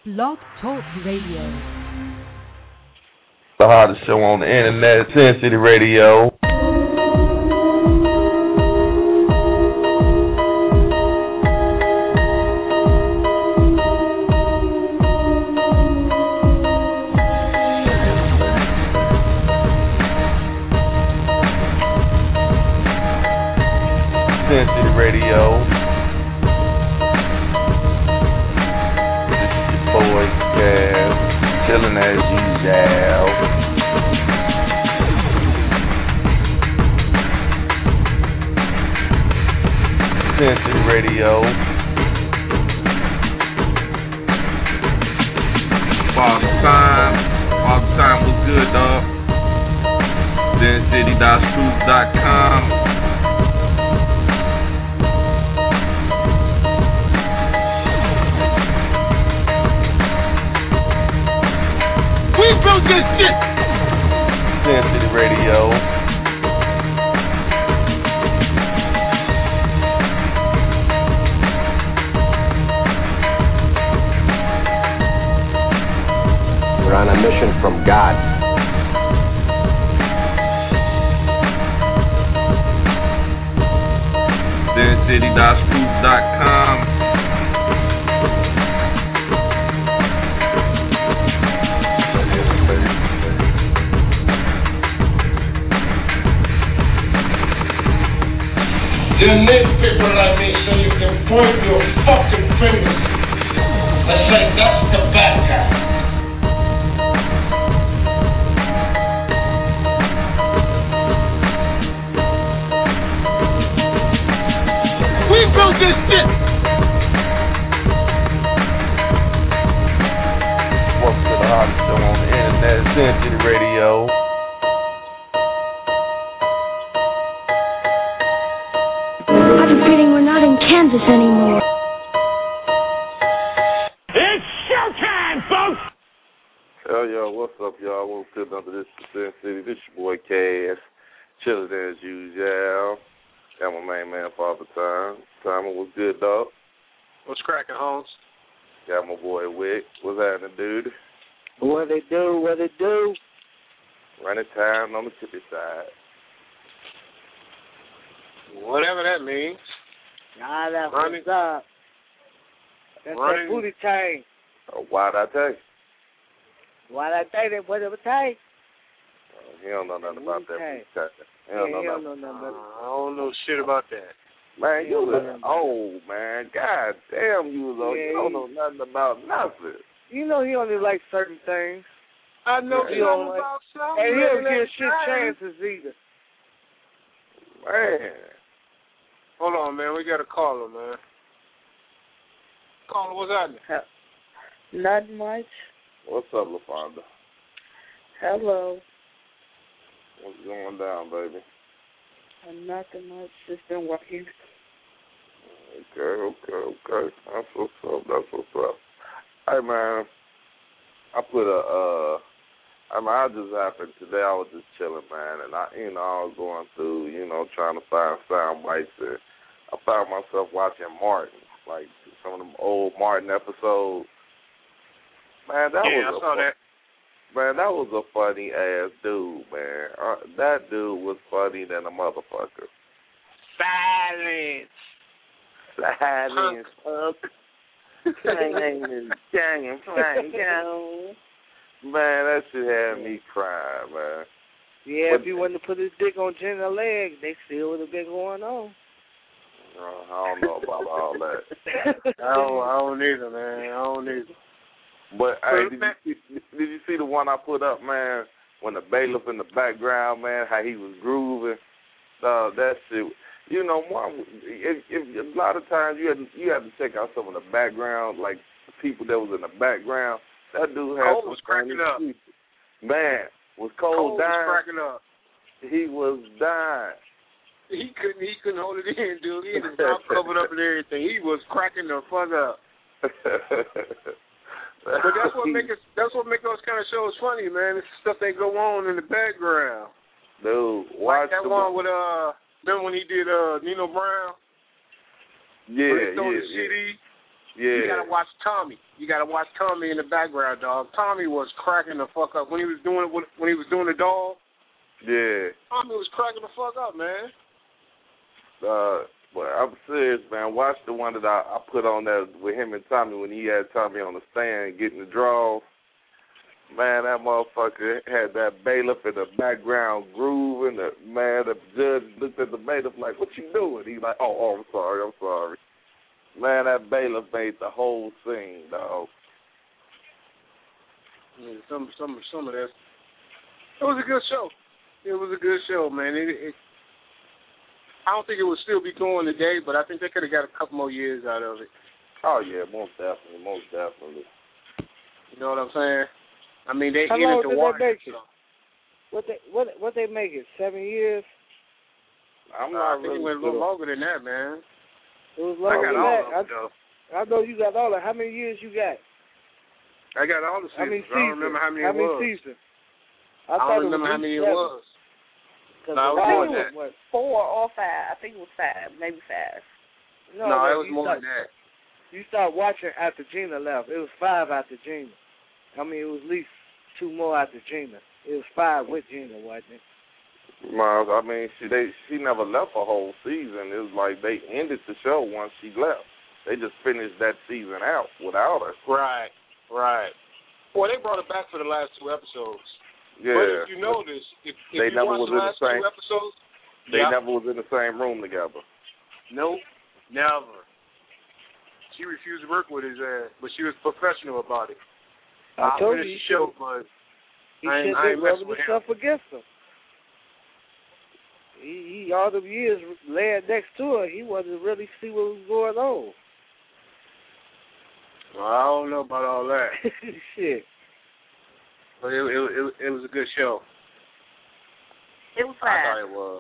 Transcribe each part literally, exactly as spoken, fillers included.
Blog Talk Radio. The hottest show on the internet, Sin City Radio. Sin City Radio. This is your boy Cass, chilling as usual. Sin City Radio. Father Time. Father Time was good, dog. Sin City dot scoop dot com. We built this shit. Sin City Radio. We're on a mission from God. Sin City dot scoop dot com. You need people like me so you can point your fucking fingers and say that's the bad guy. We built this shit. Welcome to the hottest show on the internet, Sin City Radio. I'm feeling we're not in Kansas anymore. It's showtime, folks. Hell, y'all, what's up, y'all? Welcome to another this is Sin City. This your boy Cass, chilling as usual. Got my main man, Father Time. Timer was good, dog. What's cracking, Holmes? Got my boy Wick. What's happening, dude? What they do, what they do. Running time on the tippy side. Whatever that means. Nah, that's Running. what's up. That's Running. that booty chain. Oh, why'd I tell you? Why I say that? What it would take? Oh, he don't know nothing about that. Okay. He don't know Yeah, nothing. no, no, no. Uh, I don't know shit about that. Man, you Yeah, was man. old, man. God damn, you was old. Yeah, you don't he- know nothing about nothing. You know he only likes certain things. I know Yeah, you don't something like- about something. And he don't man, give shit that's chances either. Man. Hold on, man. We got a caller, man. Caller, what's happening? Not much. What's up, LaFonda? Hello. What's going down, baby? Nothing much. Just been working. Okay, okay, okay. That's what's up. That's what's up. Hey, man, I put a, uh, I mean, I just happened today. I was just chilling, man, and I, you know, I was going through, you know, trying to find sound bites, and I found myself watching Martin, like some of them old Martin episodes. Man, that yeah, was I a saw fu- that. Man, that was a funny ass dude, man. Uh, that dude was funny than a motherfucker. Silence. Silence, fuck. Singing, singing, flying down. Man, that shit had me crying, man. Yeah, But- if he wouldn't have put his dick on Jenna's leg, they still would have been going on. Uh, I don't know about all that. I don't, I don't either, man. I don't either. But hey, did you, see, did you see the one I put up, man? When the bailiff in the background, man, how he was grooving. Uh, that shit. You know, one. If, if, a lot of times you had you had to check out some of the background, like the people that was in the background. That dude had Cole some was cracking funny up. people. Man, was Cole, Cole was dying? cracking up. He was dying. He couldn't. He couldn't hold it in, dude. He had his mouth covered up and everything. He was cracking the fuck up. But that's what make us. That's what make those kind of shows funny, man. It's the stuff that go on in the background. Dude, Like watch that the one with uh. Remember when he did uh Nino Brown? Yeah, When he throw yeah, the C D. yeah. Yeah. You gotta watch Tommy. You gotta watch Tommy in the background, dog. Tommy was cracking the fuck up when he was doing it. When he was doing the dog. Yeah. Tommy was cracking the fuck up, man. Uh, but I'm serious, man. Watch the one that I, I put on there with him and Tommy when he had Tommy on the stand getting the draws. Man, that motherfucker had that bailiff in the background groove, and the man, the judge looked at the bailiff like, "What you doing?" He's like, "Oh, oh, I'm sorry, I'm sorry." Man, that bailiff made the whole scene, dog. Yeah, some, some, some of that. It was a good show. It was a good show, man. It, it, I don't think it would still be going today, but I think they could have got a couple more years out of it. Oh yeah, most definitely, most definitely. You know what I'm saying? I mean, they How ended long the did water. they make it? What they what what they make it? Seven years? I'm Uh, not I think really it went a little sure. longer than that, man. It was I longer got than all that. of them, though. I, I know you got all of. How many years you got? I got all the How many seasons. I don't remember how many how it was. many seasons? I, I thought don't remember it was how many it seven. was. Cause No, the it was last more one than that. was- Four or five. I think it was five, maybe five. No, No, no, it was you more start, than that. You start watching after Gina left. It was five after Gina. I mean, it was at least two more after Gina. It was five with Gina, wasn't it? Miles, I mean, she they she never left a whole season. It was like they ended the show once she left. They just finished that season out without her. Right, right. Well, they brought it back for the last two episodes. Yeah. But if you notice, if, if They you never watch was the in the last same- two episodes, They yeah. never was in the same room together. Nope, never. She refused to work with his ass, but she was professional about it. I I'll told finish you, the he show, should but he I ain't, should I have ain't messing rubbing with him. himself against her. He, he all the years laying next to her, he wanted to really see what was going on. Well, I don't know about all that, Shit. but it, it, it, it was a good show. It was I five. thought it was.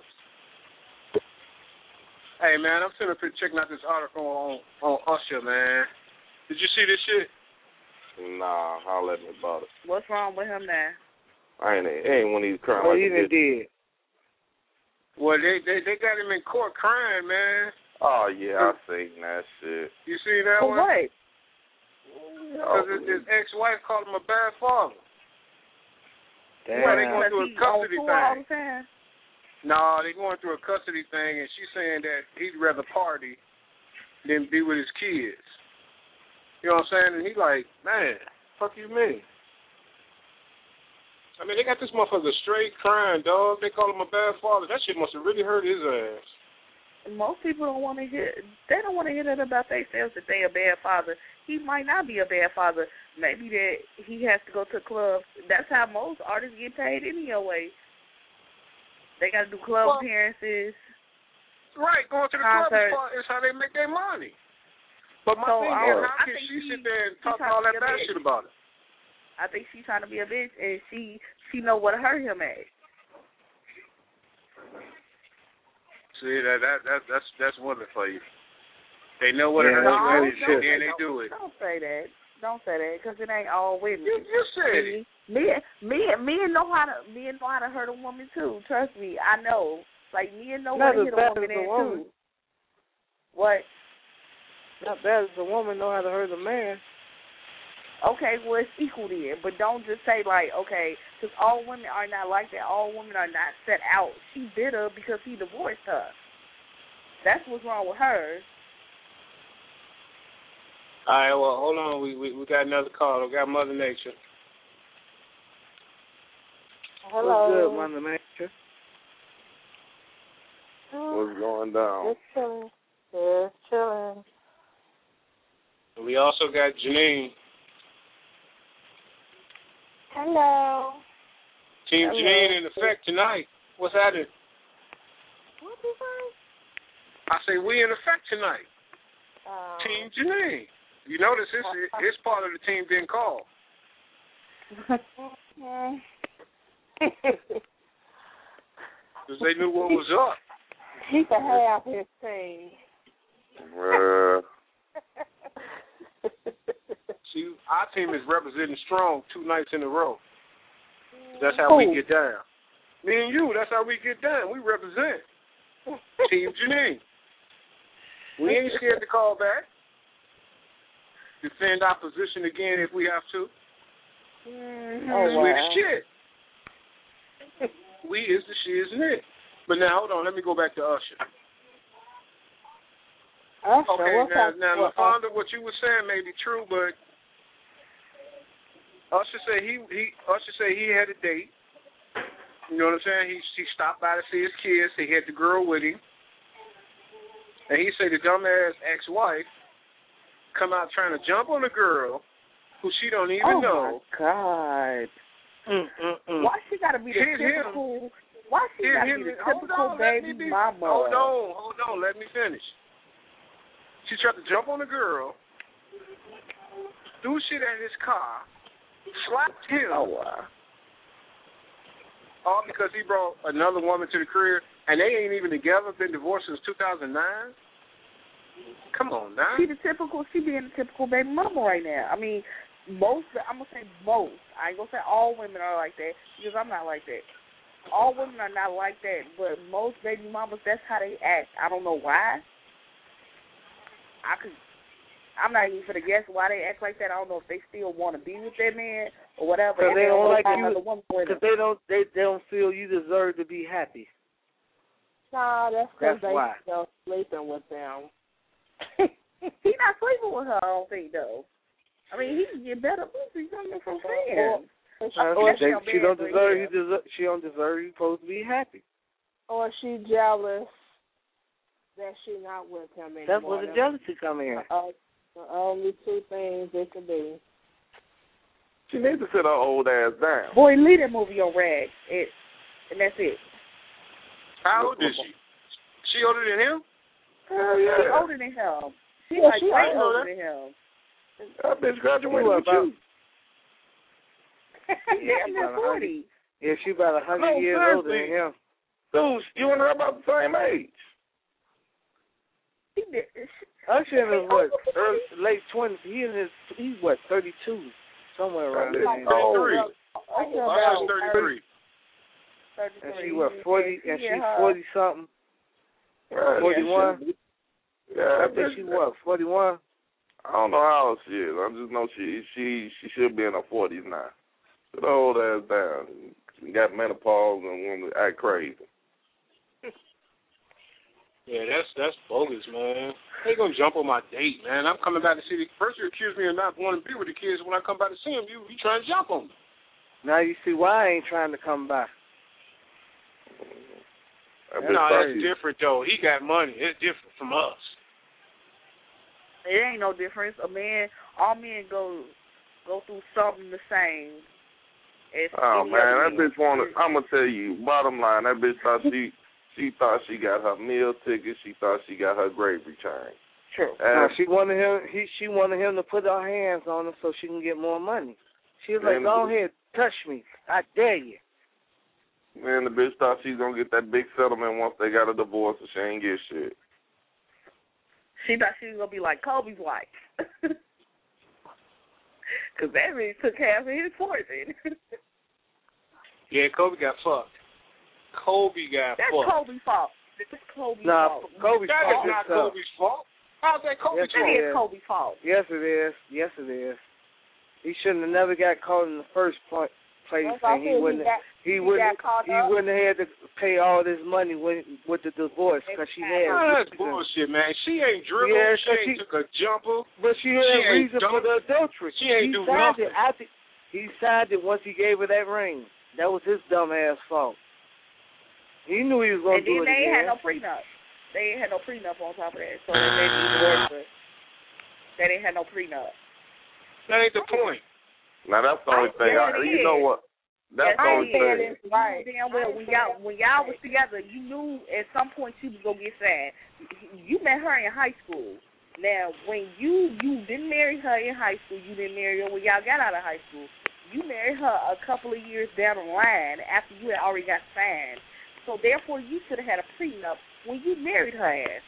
Hey, man, I'm sitting up here checking out this article on, on Usher, man. Did you see this shit? Nah, I'll let me about it. What's wrong with him now? I ain't ain't one of these crying Oh, like he a done bitch. did. Well, they, they they got him in court crying, man. Oh yeah, I seen that shit. You see that For one? what? Because his, his ex-wife called him a bad father. Damn. Well, they going Because through a he on custody tour all thing. the time? No, they going through a custody thing, and she's saying that he'd rather party than be with his kids. You know what I'm saying? And he like, man, fuck you mean? I mean, they got this motherfucker straight crying, dog. They call him a bad father. That shit must have really hurt his ass. Most people don't want to hear. They don't want to hear that about themselves. That they a bad father. He might not be a bad father. Maybe that he has to go to clubs. That's how most artists get paid anyway. They got to do club Well, appearances. Right, going to the Concert. club is how they make their money. But my So, thing I is, don't- how I can think she he- sit there and he talk trying all to that be a bad bitch. shit about it? I think she's trying to be a bitch, and she she know what to hurt him at. See, that that that that's that's women for you. They know what Yeah, it that's hurts, right. and Shit. then they do it. Don't say that. Don't say that, because it ain't all women. You you said it. Men, men, men know how to men know how to hurt a woman too. Trust me, I know. Like men know Not how to as hit a bad woman as a in woman. too. What? Not bad as a woman know how to hurt a man. Okay, well it's equal then, but don't just say like, okay, because all women are not like that. All women are not set out. She bitter because he divorced her. That's what's wrong with her. All right, well, hold on. We we, we got another call. We got Mother Nature. What's good, Mother Nature? What's going down? Just chilling. Just chilling. We also got Janine. Hello. Team Hello. Janine in effect tonight. What's happening? What you say? I say we in effect tonight. Um, Team Janine. You notice his his part of the team didn't call. Because they knew what was up. He can have his team. Uh, See, our team is representing strong two nights in a row. That's how we get down. Me and you, that's how we get down. We represent Team Janine. We ain't scared to call back. defend our position again if we have to. Mm-hmm. Oh, wow. We the shit. We is the shiz and it. But now, hold on. Let me go back to Usher. Usher, Okay, what's now, up? now What, LaFonda, what you were saying may be true, but Usher said he, he Usher said he had a date. You know what I'm saying? He he stopped by to see his kids. He had the girl with him. And he said the dumbass ex-wife come out trying to jump on the girl who she don't even oh know. Oh, my God. Mm-mm-mm. Why she got to be the Hit typical... him. Why she Hit got to him. be the Hold typical on, let me baby be, mama? Hold on, hold on, let me finish. She tried to jump on the girl, threw shit at his car, slapped him. Oh, wow. All because he brought another woman to the crib, and they ain't even together, been divorced since two thousand nine? Come on now. She the typical, she being the typical baby mama right now. I mean, most, I'm going to say most. I ain't going to say all women are like that, because I'm not like that. All women are not like that, but most baby mamas, that's how they act. I don't know why. I could, I'm not even gonna guess why they act like that. I don't know if they still want to be with that man or whatever. Because they don't like you. Because they don't, they, they don't feel you deserve to be happy. Nah, that's because That's they why. still sleeping with them. He's not sleeping with her, I don't think, though. I mean, he can get better pussy coming from friends. Or, Uh, or, they, she don't bad, deserve yeah. you. Deserve, she don't deserve you. Supposed to be happy. or she jealous that she not with him anymore. That's where the jealousy come in. Uh, the only two things it could be. She needs to sit her old ass down. Boy, leave that movie on Rag. It, and that's it. How old is she? She older than him? Hell She yeah. older than him. She Yeah, like she way older. older than him. That bitch graduated She with about- you. Yeah, I'm about not forty. Yeah, she about a hundred No, years older than seriously. him. Dude, you and her about the same age. He did. Usher in his what? Oh, Early, late twenties. He in his he's what thirty two, somewhere around That there. bitch old. I feel I about was thirty-three. And she what forty? And she's forty something. Right. Forty one. Yeah, I that think bitch- she what forty one. I don't know how old she is. I just know she she she should be in her forties now. Sit her old ass down. She got menopause and want to act crazy. Yeah, that's that's bogus, man. They gonna jump on my date, man. I'm coming back to see the first you accuse me of not wanting to be with the kids. When I come back to see them, you you trying to jump on me. Now you see why I ain't trying to come back. That bitch No, thought that's she- different though. He got money. It's different from us. It ain't no difference. A man, all men go go through something the same. As Oh any man, other that man. bitch wanted. I'm gonna tell you. Bottom line, that bitch thought she she thought she got her meal ticket. She thought she got her grave return. True. Now, And she wanted him. He she wanted him to put her hands on her so she can get more money. She was like, Man, "Go ahead, touch me. I dare you." man, the bitch thought she's gonna get that big settlement once they got a divorce, and she ain't get shit. She thought she was gonna be like Kobe's wife, because that really took half of his fortune. Yeah, Kobe got fucked. Kobe got That's fucked. Kobe's fault. That's Kobe's Nah, fault. Kobe's That fault is not itself. Kobe's fault. How's that Kobe's Yes, That fault? is Yeah. Kobe's fault. Yes, it is. Yes, it is. He shouldn't have never got caught in the first point, place, That's why I and he said wouldn't. got, He he wouldn't. got caught He up. wouldn't have had to pay all this money with with the divorce because she had. Oh, that's reason. bullshit, man. She ain't dribbled. Yeah, she 'cause ain't she- took a jumper. But she had She ain't reason for done- the adultery. she ain't he do signed nothing. It after, he signed it once he gave her that ring. That was his dumb ass fault. He knew he was going And to do then it they ain't again. had no prenup. They ain't had no prenup on top of that. So they made it worse. But they didn't have no prenup. That ain't the point. Now that's the only I- thing. yeah, I, it you know is. what? That's Yes, the I only ain't saying thing. it's right. Damn well, when y'all when y'all was together, you knew at some point she was gonna get sad. You met her in high school. Now, when you you didn't marry her in high school, you didn't marry her when y'all got out of high school. You married her a couple of years down the line after you had already got signed. So therefore, you should have had a prenup when you married her ass.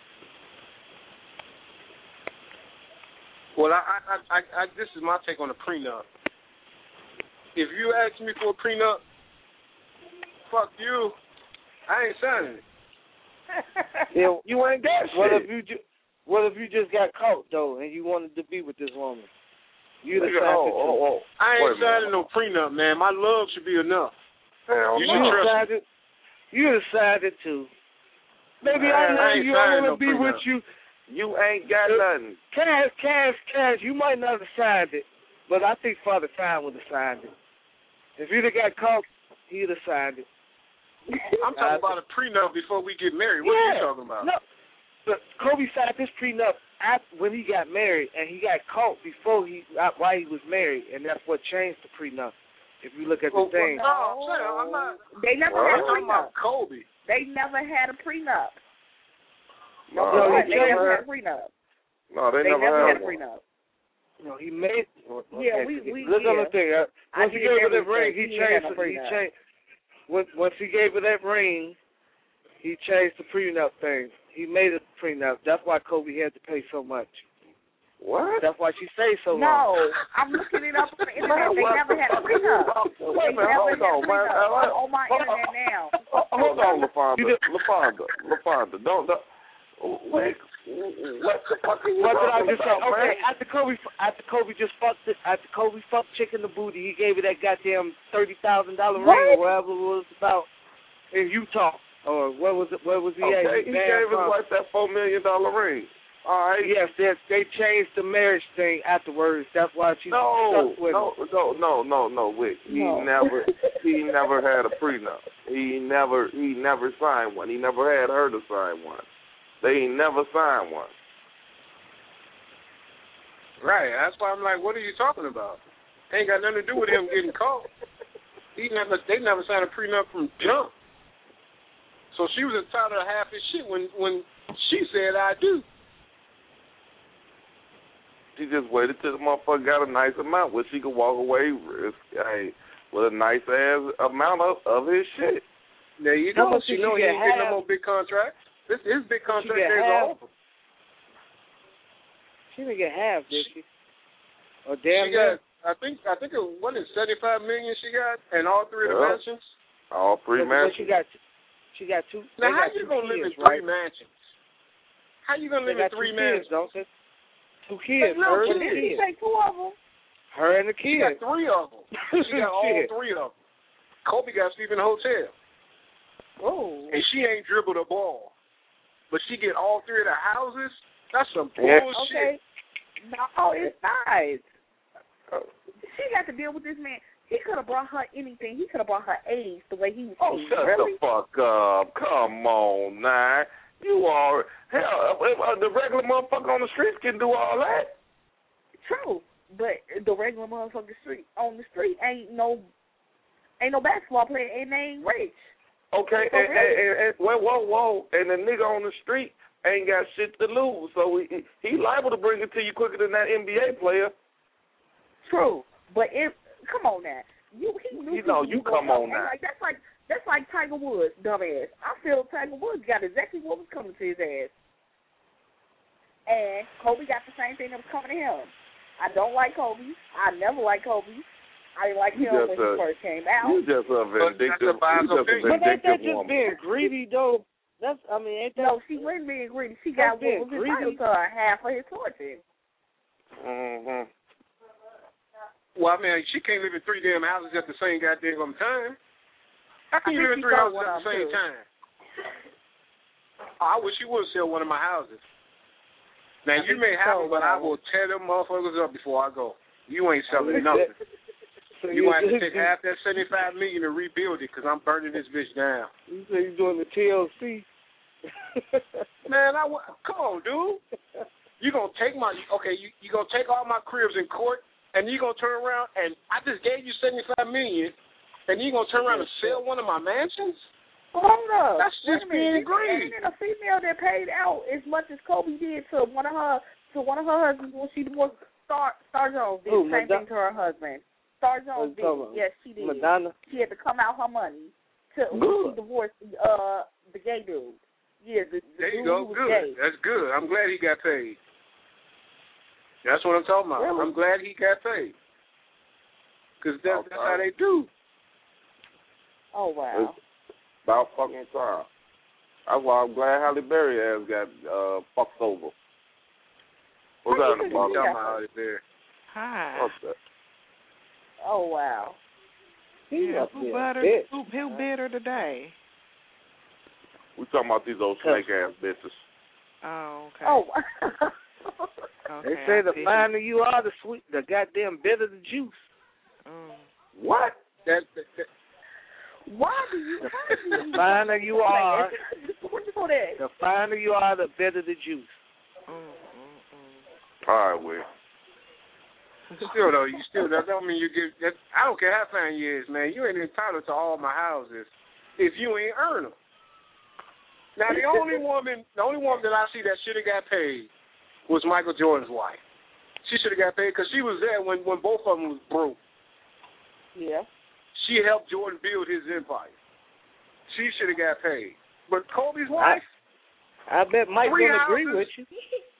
Well, I, I, I, I, this is my take on a prenup. If you ask me for a prenup, fuck you. I ain't signing it. Yeah, You ain't got what shit. if you ju- what if you just got caught though, and you wanted to be with this woman? You Nigga, decided oh, to. oh, oh. I ain't Wait a signing minute. no prenup, man. My love should be enough. Hell You no. should You trust me. decided. You decided to. Maybe Man, I I love ain't you. I signing want to no be with prenup. you. You ain't got nothing. Cash, cash, cash. You might not have signed it, but I think Father Time would have signed it. If you'd have got caught, he'd have signed it. I'm talking about a prenup before we get married. What yeah. are you talking about? No, but Kobe signed this prenup after, when he got married, and he got caught before he while he was married, and that's what changed the prenup. If you look at the Well, thing. no, I'm saying, I'm not. They never What? had I'm a talking prenup. about Kobe. They never had a prenup. No, No, What? he They changed never her. had a prenup. no, they, They never, never had, had a one. prenup. No, he made. Yeah, okay, we- we- Look on yeah. the thing. Uh, I once he did gave her that everything. ring, he He ain't had changed. no He prenup. changed. Once once he gave her that ring, he changed the prenup thing. He made it prenup. That's why Kobe had to pay so much. What? That's why she stayed so long. No, I'm looking it up on the internet. They what never the had a fuck are you prenup. talking- They Wait a minute, never hold had a on, man. prenup. Uh, I'm on my hold- internet now. Uh, Hold on, LaFonda. You did- LaFonda. LaFonda. Don't, don't. Wait. What the fuck are you What did I talking just say? about, Okay, man? after Kobe, after Kobe just fucked it, after Kobe fucked chick in the booty, he gave her that goddamn thirty thousand dollar ring or whatever it was about in Utah, or where was it? Where was he at? Okay, he gave his wife that four million dollar ring. All right. Yes, they, they changed the marriage thing afterwards. That's why she No, stuck with no, him. no, no, no, no, Wick. He No. never, he never had a prenup. He never, he never signed one. He never had her to sign one. They ain't never signed one. Right. That's why I'm like, what are you talking about? Ain't got nothing to do with him getting caught. He never. They never signed a prenup from jump. So she was entitled to half his shit when when she said I do. She just waited till the motherfucker got a nice amount where she could walk away with, hey, with a nice ass amount of, of his shit. There you How go. much She did know she he get ain't getting half? no more big contracts. This his big contract get days half? are over. She didn't get half, did she? Or She damn near. got, I think, I think it was seventy-five million she got, and all three of the Yeah. mansions. All three But- but mansions. She got, she got two. Now, they how got you two gonna live kids, in three right? mansions? How you gonna They live in got three two mansions? kids, don't they? Two kids. no, her she and the Did he kids. say two of them? Her and the She got kids. three of them. She got all Shit. three of them. Kobe got to sleep in the hotel, Oh. and she ain't dribbled a ball, but she get all three of the houses. That's some Yeah. bullshit. Okay. No, it's nice. She got to deal with this man. He could have brought her anything. He could have brought her AIDS the way he was. Oh, shut really? the fuck up. Come on, now. You are, hell, uh, the regular motherfucker on the streets can do all that. True, but the regular motherfucker street on the street ain't no ain't no basketball player and they ain't rich. Okay, Oh, and, really? and, and, and whoa, whoa, whoa, and the nigga on the street ain't got shit to lose, so he, he liable to bring it to you quicker than that N B A player. True, but if come on now, you he knew You know, he you was gonna come on and now. Like that's like that's like Tiger Woods, dumbass. I feel Tiger Woods got exactly what was coming to his ass, and Kobe got the same thing that was coming to him. I don't like Kobe. I never liked Kobe. I didn't like You him just when he a- first came out. You just a vindictive, that's a biased you just a opinion. But ain't that vindictive just woman. being greedy, though? That's, I mean, ain't that... No, she wasn't being greedy. She got That's being what was greedy. entitled to her, half of his fortune. Mm-hmm. Well, I mean, she can't live in three damn houses at the same goddamn time. How can I you live in think she three sold houses one at of the same them, too. time? I wish you would sell one of my houses. Now, I you think may she have sold them, but one I of will tear them motherfuckers up before I go. You ain't selling So nothing. So You gonna have to take half that seventy-five million to rebuild it, because I'm burning this bitch down. You say you're doing the T L C. Man, I wa- come on, dude. You gonna take my okay? You you gonna take all my cribs in court, and you gonna turn around and I just gave you seventy-five million, and you gonna turn around and sell one of my mansions? Hold up. That's Wait just a minute. being greedy. Ain't a female that paid out as much as Kobe did to one of her to one of her husbands when she divorced Star Star Jones did Who, the same Madonna? thing to her husband. Star Jones What did. you talking about? Yes, she did. Madonna? She had to come out her money to when Good. she divorced uh the gay dude. Yeah, the, the There you dude go. who was Good. gay. That's good. I'm glad he got paid. That's what I'm talking about. Really? I'm glad he got paid. Because that's, that's how they do. Oh wow. It's about fucking time. That's why I'm glad Halle Berry ass got uh, fucked over. What's Why that you about? think Got that? my out there. Hi. What's that? Oh wow. He Yeah, up who there, better? bitch. Who, who better today? We talking about these old snake ass bitches. Oh, okay. Oh. okay, They say I the see. finer you are, the sweet, the goddamn bitter the juice. Mm. What? That, that, that Why do you? How do you The finer you are, What you call that? the finer you are, the bitter the juice. Mm, mm, mm. All right, well. still though, you still that don't mean you get. That, I don't care how fine you is, man. You ain't entitled to all my houses if you ain't earn them. Now the only woman, the only woman that I see that should have got paid was Michael Jordan's wife. She should have got paid because she was there when when both of them was broke. Yeah. She helped Jordan build his empire. She should have got paid. But Kobe's wife, I bet Mike Three don't agree houses. with you.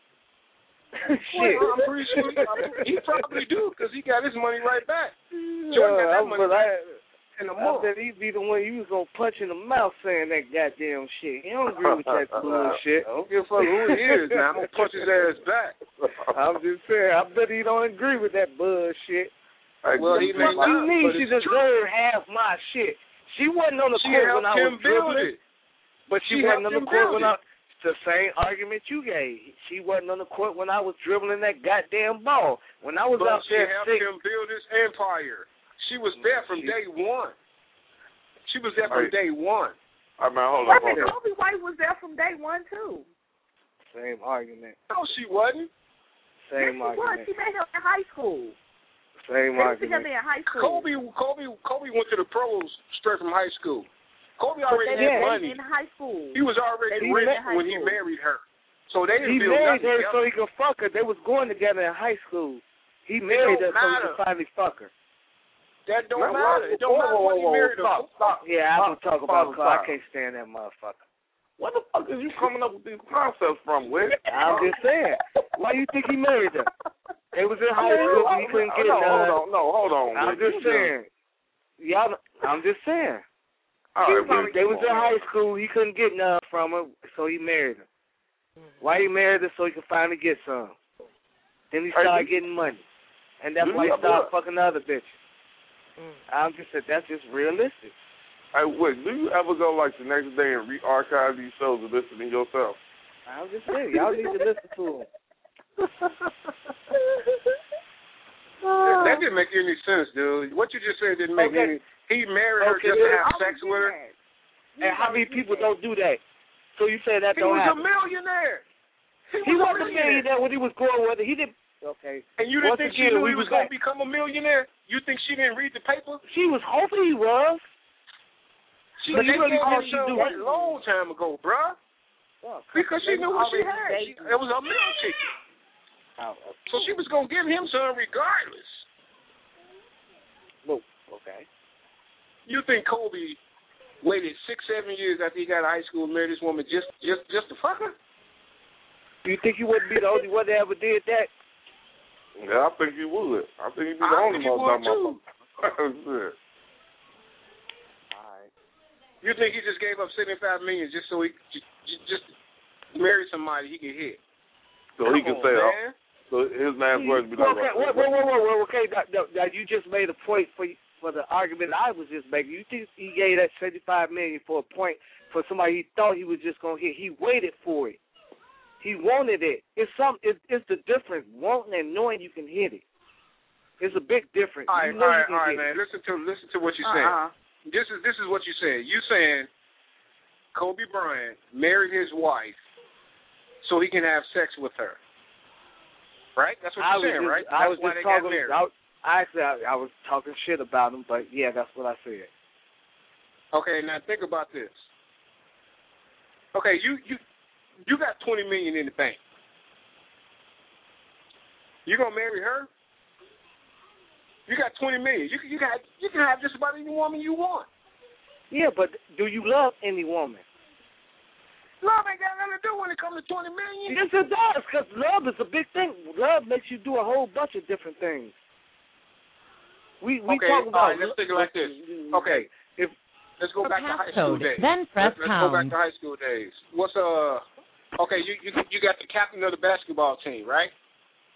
well, Shit. I'm pretty sure he, I mean, he probably do because he got his money right back. Uh, Jordan got that I, money but back I, in a I month. bet he'd be the one you was gonna punch in the mouth saying that goddamn shit. He don't agree with that bullshit. I don't give a fuck who he is, man. I'm gonna punch his ass back. I'm just saying, I bet he don't agree with that bullshit. Hey, Well, he may What not, you mean but she it's true. deserved half my shit? She wasn't on the She court when helped I him was build dribbling, it. but she, She wasn't helped on the him court build when it. I. It's the same argument you gave. She wasn't on the court when I was dribbling that goddamn ball. When I was But out she there helped sick, him build his empire. She was there from She- day one. She was there from Hey. day one. All right, man, hold Wait on, a minute, hold on. Kobe White was there from day one too. same argument. No, she wasn't. Same yes, she was. argument. She met him in high school. Same They was together argument. in high school. Kobe, Kobe, Kobe went to the pros straight from high school. Kobe But already they had met money. in high school. He was already They rich met in high when he school. married her. So they He didn't build married nothing her together. so he could fuck her. They was going together in high school. He married her don't so he matter. could finally fuck her. That don't Man, matter. It don't whoa, matter whoa, what he whoa, married her stop, for. stop. Yeah, I don't talk about Father her. I time. can't stand that motherfucker. What the fuck is you coming up with these concepts from, Wick? I'm just saying. Why you think he married her? They was in high school and he couldn't get no, none. hold on, no, hold on. I'm Wick. just You saying. Y'all, I'm just saying. All He right, was- Wick, they come was in on, high man. school. He couldn't get none from her, so he married her. Why he married her? So he could finally get some. Then he Hey, started do- getting money, and that's do why he you ever- started fucking the other bitches. Mm. I'm just saying that's just realistic. Hey, Wick, do you ever go like the next day and re-archive these shows and listen to yourself? I'm just saying y'all need to listen to him. That, that didn't make any sense, dude. What you just said didn't make Okay. any. He married her Okay, just to then have I sex was with her. mad. And how many people don't do that? So you say that He don't was a happen? millionaire. He wasn't a millionaire when he was going with her. He didn't. Okay. And you didn't Once think she again, knew we he was was going to back. become a millionaire? You think she didn't read the paper? She was hoping he was. She But they you really gave thought him she some do a it. long time ago, bruh. Oh, Because she They knew what she already had. She, dating. it was a meal ticket. oh, So she was going to give him some regardless. oh, okay. You think Kobe waited six, seven years after he got out of high school and married this woman just, just, just to fuck her? You think he wouldn't be the only one that ever did that? Yeah, I think you would. I think you'd be the I only think you one would, too. motherfucker. You think he just gave up seventy-five million dollars just so he j- j- just marry somebody he can hit? So he Come can on, say, uh, man. so his last words be like, Okay, wait, wait, wait, wait, wait, okay, now, now, now you just made a point for for the argument I was just making. You think he gave that seventy-five million dollars for a point for somebody he thought he was just gonna hit? He waited for it. He wanted it. It's some. It, it's the difference wanting and knowing you can hit it. It's a big difference. All right, you know all right, you can all right, hit man. it. Listen to listen to what you're saying. Uh-uh. This is this is what you said. You saying Kobe Bryant married his wife so he can have sex with her, right? That's what I you're was saying, just, right? I That's was why just they got talking. married. I, I actually, I, I was talking shit about him, but yeah, that's what I said. Okay, now think about this. Okay, you you you got twenty million in the bank. You gonna marry her? You got twenty million. You can you got you can have just about any woman you want. Yeah, but do you love any woman? Love ain't got nothing to do when it comes to twenty million. Yes, it does, because love is a big thing. Love makes you do a whole bunch of different things. We we Okay, talk all about. right, let's think it like this. Okay, if let's go For back to high school passcode, days. then press let's, let's go back pound. to high school days. What's uh? Okay, you you you got the captain of the basketball team, right?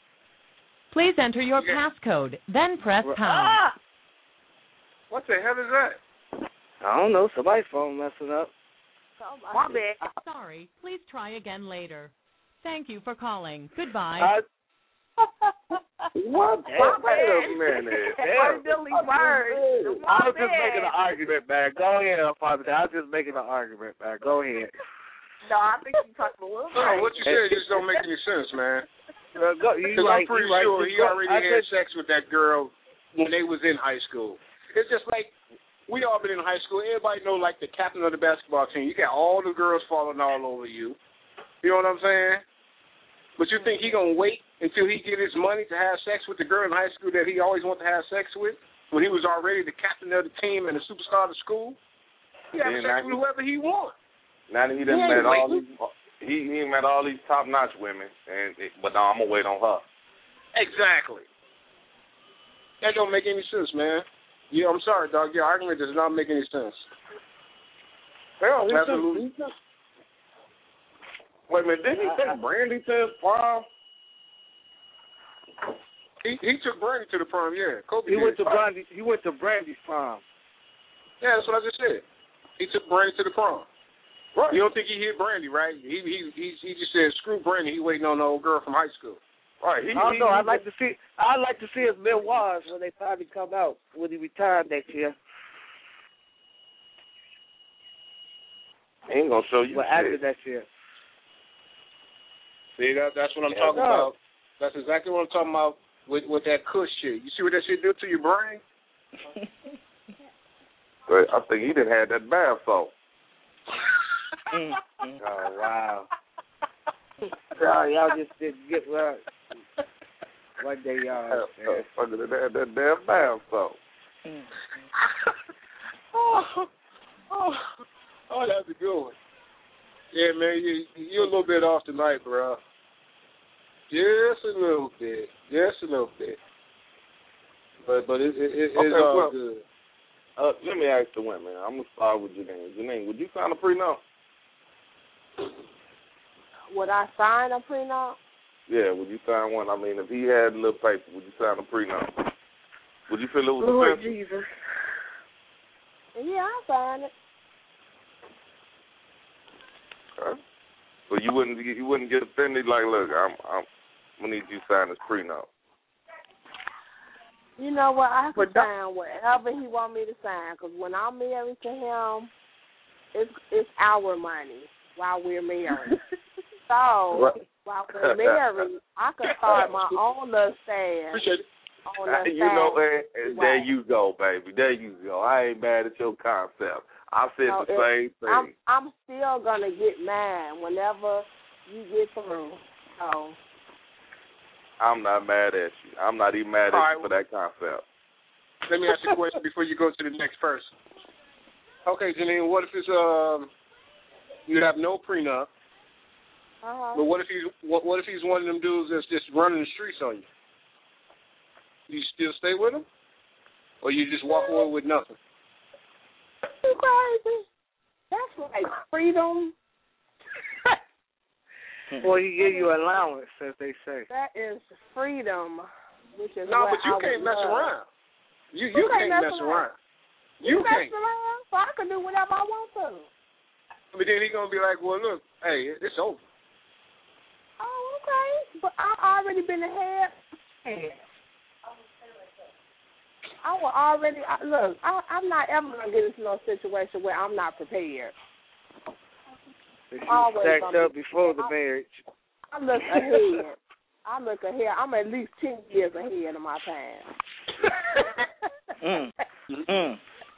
Please enter your Yeah. passcode, then press pound. Ah! What the hell is that? I don't know. Somebody's phone messing up. My bad. Sorry. Please try again later. Thank you for calling. Goodbye. I, What? My Wait bad. a minute. Damn. Billy Bird. I was just making an argument, man. Go ahead, Father. I was just making an argument, man. Go ahead. No, I think you talking a little. No, what you said just don't make any sense, man. Uh, go, you Because right, I'm pretty you right. sure Just he go- already I had just- sex with that girl when they was in high school. It's just like we all been in high school. Everybody know, like the captain of the basketball team. You got all the girls falling all over you. You know what I'm saying? But you think he gonna wait until he get his money to have sex with the girl in high school that he always wanted to have sex with when he was already the captain of the team and the superstar of the school? He have Yeah, sex now with he- whoever he wants. Now that he done He met ain't all waiting. these, he he met all these top notch women, and but now I'm gonna wait on her. Exactly. That don't make any sense, man. Yeah, I'm sorry, dog. Your argument does not make any sense. Hell, he Absolutely. took, he took, wait a minute, didn't he take Brandy to his prom? He he took Brandy to the prom, yeah. Kobe He did. went to Brandy. He went to Brandy's prom. Yeah, that's what I just said. He took Brandy to the prom. Right. You don't think he hit Brandy, right? He he he he just said screw Brandy. He waiting on the old girl from high school. Right. He, I don't he, know. he, I'd like to see. I'd like to see his memoirs when they finally come out when he retired next year. He ain't gonna show you Well, after shit. that year. See, that that's what I'm Yeah, talking no. about. That's exactly what I'm talking about with with that Kush shit. You see what that shit do to your brain? But I think he done had that bath salt. Mm, mm. Oh wow. Y'all, y'all just didn't get well. One day, y'all. Uh, fucking that that damn bath salt. oh, oh, oh, that's a good one. Yeah, man, you you're a little bit off tonight, bro. Just a little bit, just a little bit. But but it, it, it it's Okay, all well, good. Uh, let me ask the women. I'm gonna start with Janine. Janine, would you sign a prenup? Would I sign a prenup? Yeah, would you sign one? I mean, if he had a little paper, would you sign a prenup? Would you feel it was Lord offensive? Jesus. Yeah, I'll sign it. Okay. So you wouldn't you wouldn't get offended like, look, I'm I'm gonna need you to sign this prenup. You know what? I can But sign whatever he want me to sign. Because when I'm married to him, it's it's our money while we're married. So What? while we're married, I can start my own little stash. Appreciate it. On Uh, the you know, stash. and, and there you go, baby. There you go. I ain't mad at your concept. I said No, the it- same thing. I'm I'm still gonna get mine whenever you get through. So I'm not mad at you. I'm not even mad at All you right. for that concept. Let me ask you a question before you go to the next person. Okay, Janine, what if it's um you have no prenup, uh-huh. but what if he's what, what if he's one of them dudes that's just running the streets on you? You still stay with him, or you just walk away with nothing? You crazy? That's like freedom. Or he give you allowance, as they say. That is freedom, which is No, what but you I can't would mess love. around. You Who you can't can't mess mess around? around. You mess can't. around, so I can do whatever I want to. But then he gonna be like, well, look, hey, it's over. Oh, okay. But I already been ahead. Yeah. I will already I, look. I, I'm not ever gonna get into no situation where I'm not prepared. If you Always stacked gonna up be- before the I- marriage. I look ahead. I look ahead. I'm at least ten years ahead of my time. Mm. Mm.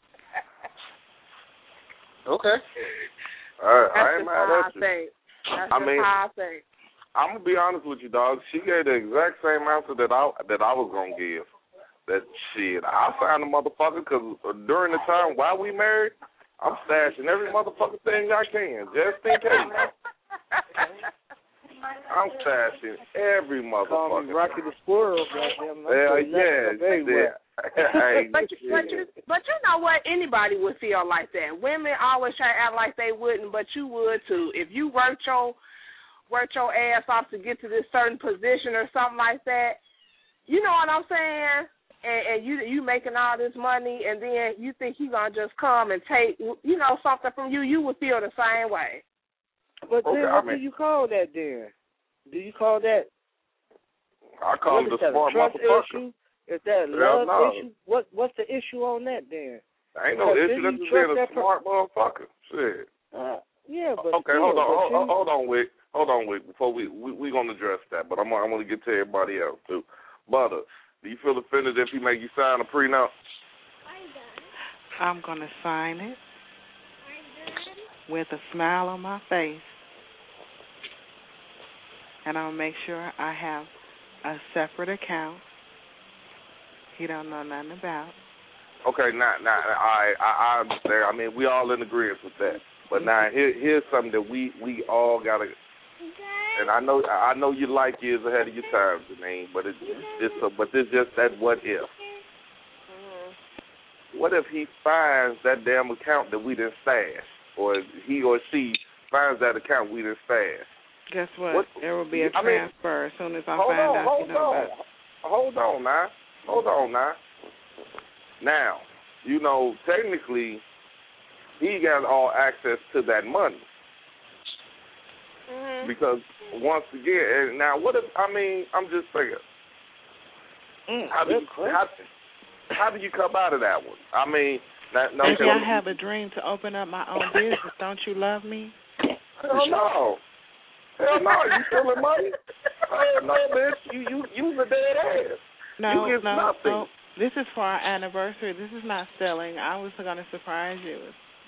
Okay. All right, That's I ain't just mad how at I you. think. That's I just mean- how I think. I'm gonna be honest with you, dog. She gave the exact same answer that I that I was gonna give. That shit, I signed the motherfucker because during the time while we married, I'm stashing every motherfucking thing I can just in case. I'm stashing every Call me motherfucker. Rocky the Squirrel, goddamn. Hell yeah, Very well. hey, But you, but you, but you know what? Anybody would feel like that. Women always try to act like they wouldn't, but you would too. If you worked your worked your ass off to get to this certain position or something like that, you know what I'm saying? And, and you you making all this money, and then you think he gonna just come and take, you know, something from you, you would feel the same way. But Okay, then, I what mean- do you call that? Then, do you call that? I call him what the is that, smart a trust motherfucker. issue? Is that a Hell love no. issue? What What's the issue on that then? Ain't no Because issue. then That's you just being trust a that per- smart motherfucker. Shit. Uh, yeah, but Okay, still, hold on, but hold, you- hold on, Wick. Hold on, Wick. Before we we we gonna address that, but I'm I'm gonna get to everybody else too. Butter, do you feel offended if he make you sign a prenup? I'm going to sign it with a smile on my face, and I'll make sure I have a separate account he don't know nothing about. Okay, now, now, I, I, I understand. I mean, we all in agreement with that. But now, here, here's something that we, we all gotta. And I know, I know you like years ahead of your time, Janine. But it's, it's a, but it's just that what if. What if he finds that damn account that we didn't stash, or he or she finds that account we didn't stash? Guess what? What- There will be a I mean, transfer as soon as I hold find on, out hold you know on, about it. hold on now, hold on now. Now, you know, technically, he got all access to that money. Mm-hmm. Because once again, and now what if, I mean, I'm just saying, Mm, how, do you, good question. how, how do you come out of that one? I mean, now, now, Maybe okay, I have a dream to open up my own business. Don't you love me? Hell no. Hell no, you stealing money? Hell no, bitch. You, you, you's a dead ass. No, you get no, nothing. no. This is for our anniversary. This is not selling. I was going to surprise you.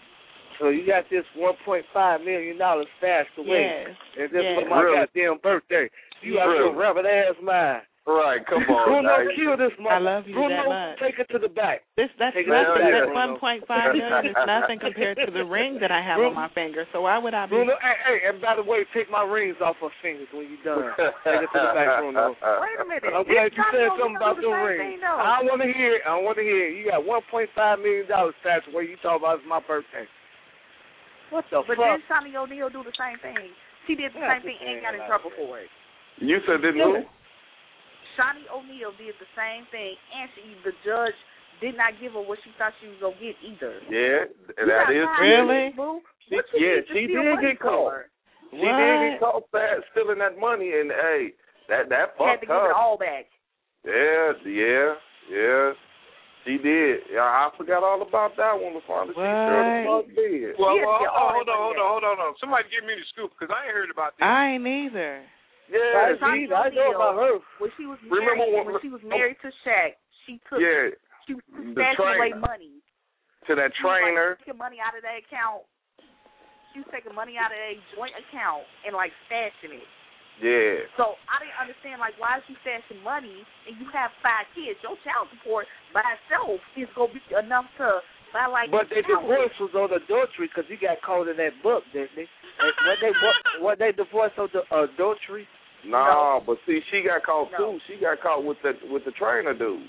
So you got this one point five million dollars stashed away, Yes. and this yes. for my Really? goddamn birthday. You out Really? your rabbit ass mind. Right, come on. Bruno, now. kill this I mother. love you Bruno, that much. take it to the back. This that's Take it nothing. to the That back, one point five million is nothing compared to the ring that I have on my finger. So why would I be? Bruno, hey, hey, and by the way, take my rings off her fingers when you're done. Take it to the back, Bruno. Wait a minute. I'm This glad you Johnny said O'Neal something about do the the same rings. thing, though. I don't want to hear it. I don't want to hear it. You got one point five million dollars stashed away. You talk about it's my birthday. What the But fuck? then Johnny O'Neal do the same thing. She did the Yeah, same thing and got in trouble for it. You said didn't know? Johnny O'Neal did the same thing, and she, the judge did not give her what she thought she was going to get either. Yeah, You that got is five true. Really? years, boo. She, What you yeah, need to she steal did money get caught. for? She did get What? caught fat stealing that money, and hey, that that Had to fucked give it her. all back. Yeah, yeah, yeah. She did. Yeah, I forgot all about that one before she sure the fuck did. Well, He had to well get all hold on, that hold money on, hold on, hold on. Somebody give me the scoop because I ain't heard about this. I ain't either. Yeah, Johnny See, I know about her. When she was Remember married, when- when she was married to Shaq, she took yeah, she was the stashing away trainer. money. To that She was, like, trainer. taking money out of that account. She was taking money out of a joint account and like stashing it. Yeah. So I didn't understand, like, why is she stashing money and you have five kids? Your child support by itself is gonna be enough to buy like. But their divorce was on adultery because he got caught in that book, didn't they? And what they what they divorced on the adultery? Nah, but see, she got caught No. too. She got caught with the with the trainer dude.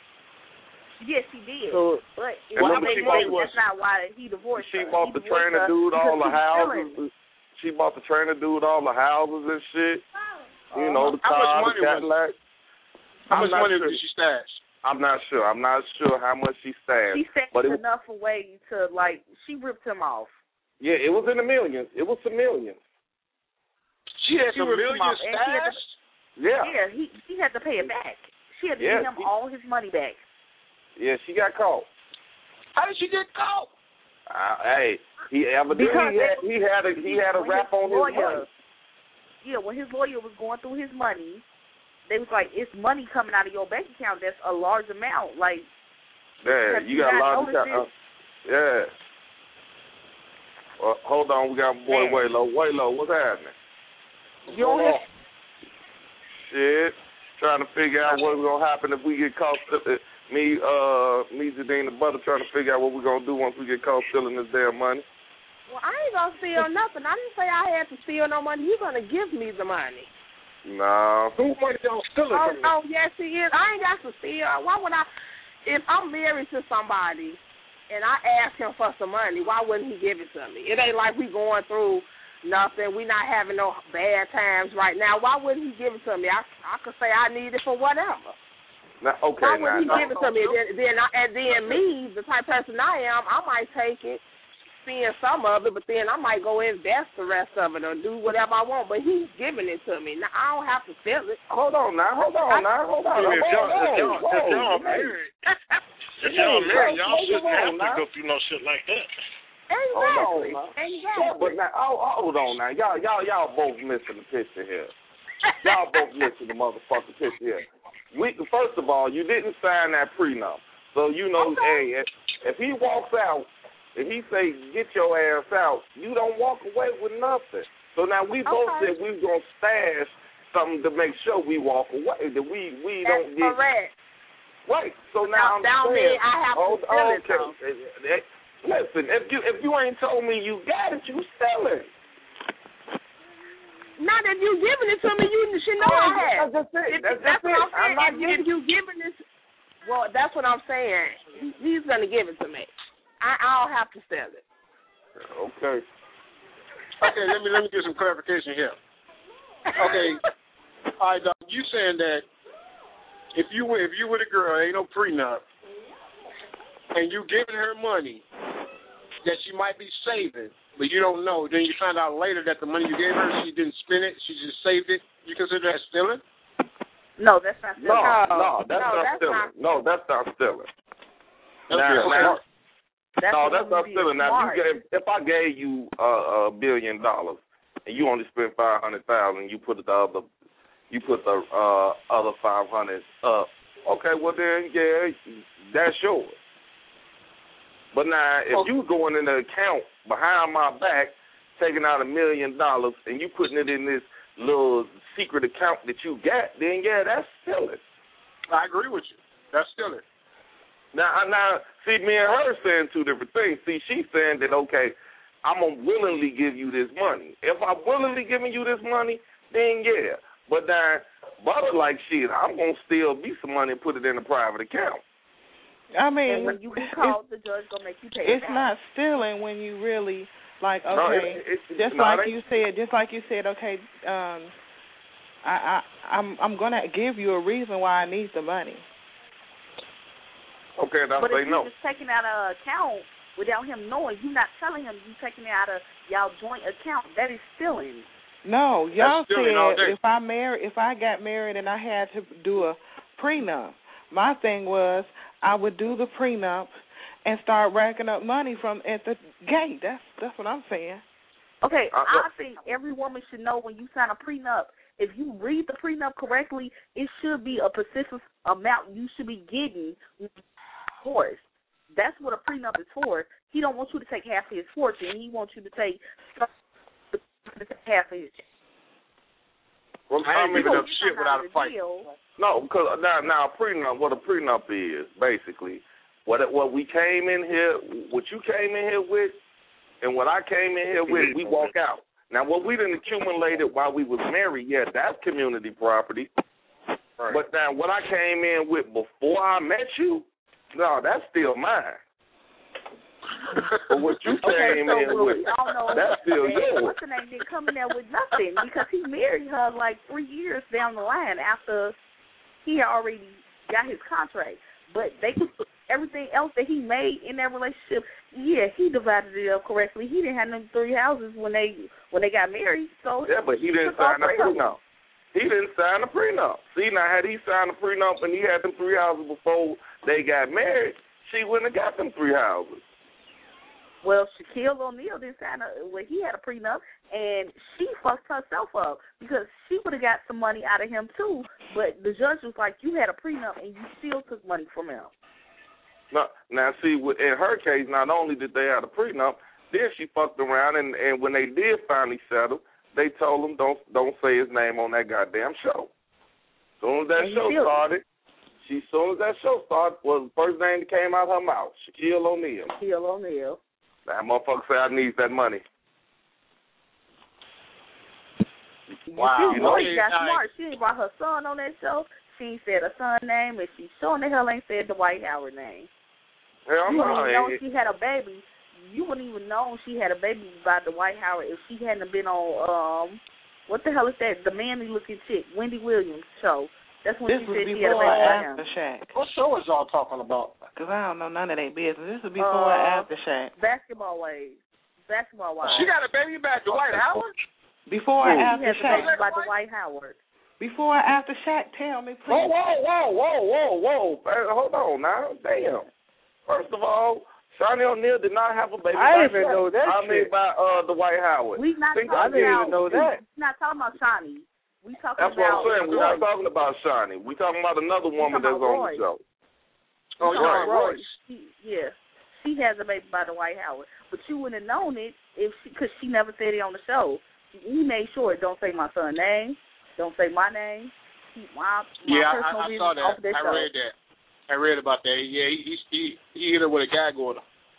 Yes, she did. So but it And was remember they she bought- knew that's not why he divorced She her. bought He the divorced trainer her dude because all he the was houses. stealing. She bought the trainer dude all the houses and shit. You know, the How much car, money the was it? Cadillac. How I'm much not money sure. did she stash? I'm not sure. I'm not sure how much she stashed. She stashed but it was, enough away to, like, she ripped him off. yeah, it was in the millions. It was some millions. She had She some ripped him million off, and she had to- stashed? Yeah. Yeah, he she had to pay it back. She had to Yeah, give him she- all his money back. Yeah, she got caught. How did she get caught? Uh, hey, he evidently Because he had, he had a he had a when rap his on his lawyer- money. Yeah, when his lawyer was going through his money, they was like, "It's money coming out of your bank account. That's a large amount." Like, Yeah, have you you got a not lot of noticed time. Uh, yeah. Well, hold on, we got boy Man. Waylo. Waylo, what's happening? you don't have, Shit, trying to figure out what's gonna happen if we get caught. Uh, me, uh, me, Jadine, the butter, trying to figure out what we're gonna do once we get caught stealing this damn money. Well, I ain't gonna steal nothing. I didn't say I had to steal no money. You're gonna give me the money. Nah. Who money don't steal it Oh, from me? oh, yes, he is. I ain't got to steal. Why would I? If I'm married to somebody and I ask him for some money, why wouldn't he give it to me? It ain't like we going through nothing. We not having no bad times right now. Why wouldn't he give it to me? I I could say I need it for whatever. Now, okay, Why would now, he now, give it to me? Then, then I, and then me, the type of person I am, I might take it, spend some of it, but then I might go invest the rest of it or do whatever I want. But he's giving it to me. Now I don't have to sell it. Hold on now, hold on now, hold on. If y'all, if y'all, whoa, if y'all whoa, married, if hey, y'all married, hey, y'all hey, shouldn't have to now. go through no shit like that. Exactly. Hold on now. Exactly. Yeah, but now, oh, hold on now, y'all, y'all, y'all both missing the picture here. Y'all both missing the motherfucking picture here. We, first of all, you didn't sign that prenup, so you know, okay. hey, if, if he walks out, if he say get your ass out, you don't walk away with nothing. So now we both okay. said we was gonna stash something to make sure we walk away, that we we That's don't get correct. right. So now, now I'm down saying, me, I have oh, to sell it okay. though. Listen, if you if you ain't told me you got it, you sell it. Not that you giving it to me, you should know I have. That's just it. If, That's, that's just what it. I'm saying. I'm not If, you, if you giving this, well, that's what I'm saying. He, he's gonna give it to me. I, I don't have to sell it. Okay. Okay, let me let me get some clarification here. Okay, all right, Doc, you saying that if you were if you were the girl, ain't no prenup, and you giving her money that she might be saving, but you don't know, then you find out later that the money you gave her, she didn't spend it, she just saved it. You consider that stealing? No, that's not stealing. No, no, that's no, not that's stealing. not- No, that's not stealing. That's Now, being now, smart. That's no, what that's women not be stealing. Now, if, you smart. gave, if I gave you uh, a billion dollars and you only spent five hundred thousand, you put the other, you put the uh, other five hundred up. Okay, well then, yeah, that's yours. But now, if Oh. you going in the account behind my back, taking out a million dollars and you putting it in this little secret account that you got, then yeah, that's stealing. I agree with you. That's stealing. Now, now, see, me and her saying two different things. See, she's saying that, okay, I'm going to willingly give you this money. If I'm willingly giving you this money, then yeah. But now, butter like shit, I'm going to steal me some money and put it in a private account. I mean, and when you get called, the judge gonna make you pay. it's it not stealing when you really like. Okay, No, it, it, just no, like it you said, just like you said. Okay, um, I, I, I'm, I'm gonna give you a reason why I need the money. Okay, that's But say if no. you're just taking out an account without him knowing, you're not telling him you taking it out of y'all joint account. That is stealing. No, y'all stealing all day. said if I married, if I got married and I had to do a prenup, my thing was I would do the prenup and start racking up money from at the gate. That's that's what I'm saying. Okay, Uh, I think every woman should know when you sign a prenup, if you read the prenup correctly, it should be a specific amount you should be getting for it. That's what a prenup is for. He don't want you to take half of his fortune. He wants you to take half of his. Well, I ain't mean, giving up You shit sign without out a fight. deal. no, because now, now a prenup, what a prenup is, basically, what it, what we came in here, what you came in here with, and what I came in here with, we walk out. Now, what we done accumulated while we was married, yeah, that's community property. Right. But now, what I came in with before I met you, no, that's still mine. But what you Okay, came so in well, with, we all know that's still that yours. what's the name didn't come in there with nothing because he married her like three years down the line after he had already got his contract. But they everything else that he made in that relationship, yeah, he divided it up correctly. He didn't have them three houses when they when they got married. So Yeah, but he didn't sign a prenup. He didn't sign a prenup. See, now, had he signed a prenup and he had them three houses before they got married, she wouldn't have got them three houses. Well, Shaquille O'Neal didn't sign a well, he had a prenup, and she fucked herself up because she would have got some money out of him too. But the judge was like, "You had a prenup, and you still took money from him." Now, now see, in her case, not only did they have a prenup, then she fucked around, and, and when they did finally settle, they told him don't don't say his name on that goddamn show. As soon as that And he show still- started, she as soon as that show started, was the first name that came out her mouth, Shaquille O'Neal. Shaquille O'Neal. That motherfucker said I need that money. Wow. She know Okay, she got all right. smart. She ain't brought her son on that show. She ain't said her son's name, and she sure in the hell ain't said the Dwight Howard name. Hell You no. wouldn't even know it- she had a baby. You wouldn't even know she had a baby by Dwight Howard if she hadn't been on, um, what the hell is that? The manly looking chick, Wendy Williams show. That's when This she was said she had a before baby or by him. after Shaq? What show is y'all talking about? Because I don't know none of their business. This was before or Uh, after Shaq? Basketball ways. Basketball wives. She got a baby by Dwight Howard? Before or She after has a Shaq? baby by Dwight Howard. Before or after Shaq? Tell me, please. Whoa, whoa, whoa, whoa, whoa, whoa. Hey, hold on now. Damn. First of all, Shawnee O'Neal did not have a baby. I by didn't even Shaq. know that I shit. mean by uh Dwight Howard. We not Think talking I didn't about. even know that. We're not talking about Shawnee. We talking That's about. what I'm saying. We're not Royce. talking about Shawnee. We're talking about another woman talking that's about on Royce. the show. Oh, We you're talking right, about Royce. She, yeah, she has a baby by Dwight Howard, but you wouldn't have known it if because she, she never said it on the show. We made sure it don't say my son's name, don't say my name. Keep my, my Yeah, personal I, I business saw that. off that I show. read that. I read about that. Yeah, he he he, he hit her with a gag order.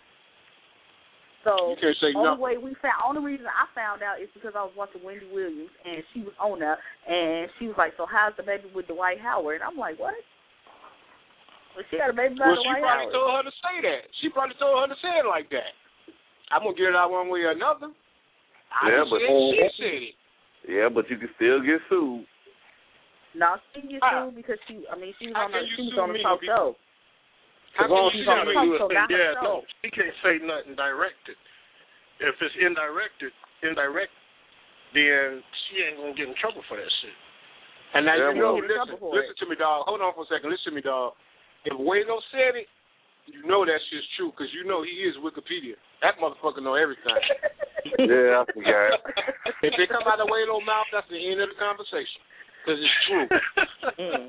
So You can't say only nothing. way we found, only reason I found out is because I was watching Wendy Williams and she was on there and she was like, "So how's the baby with Dwight Howard?" I'm like, "What?" Well, she got a baby by Well, she Dwight probably Howard. told her to say that. She probably told her to say it like that. I'm gonna get it out one way or another. I Yeah, just but- said she said it. Yeah, but you can still get sued. No, she gets Ah. sued because she. I mean, she was How on the can you she was sue on the me talk if you- show. How As long as can she you got to say talk do show, it, not her yeah, show. no, she can't say nothing directed. If it's indirected, indirect, then she ain't gonna get in trouble for that shit. And now Yeah, you know, well- listen, listen to me, dog. Hold on for a second. Listen to me, dog. If Waylo said it, you know that shit's true because you know he is Wikipedia. That motherfucker know everything. Yeah, I forgot. If it come out of Waylo's mouth, that's the end of the conversation because it's true. Mm.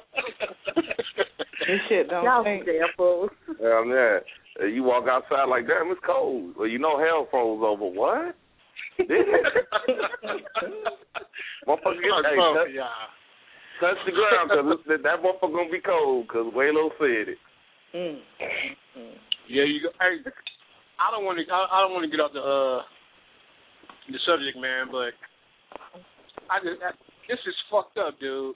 This shit don't Y'all stink. damn fools. Yeah, yeah. Uh, You walk outside like, damn, it's cold. Well, you know hell froze over. What? Did it? Motherfucker, get, hey, Fuck, touch, yeah. touch the ground because that, that motherfucker going to be cold because Waylo said it. Mm. Mm. Yeah, you go. Hey, I don't want to. I, I don't want to get off the uh the subject, man. But I just I, this is fucked up, dude.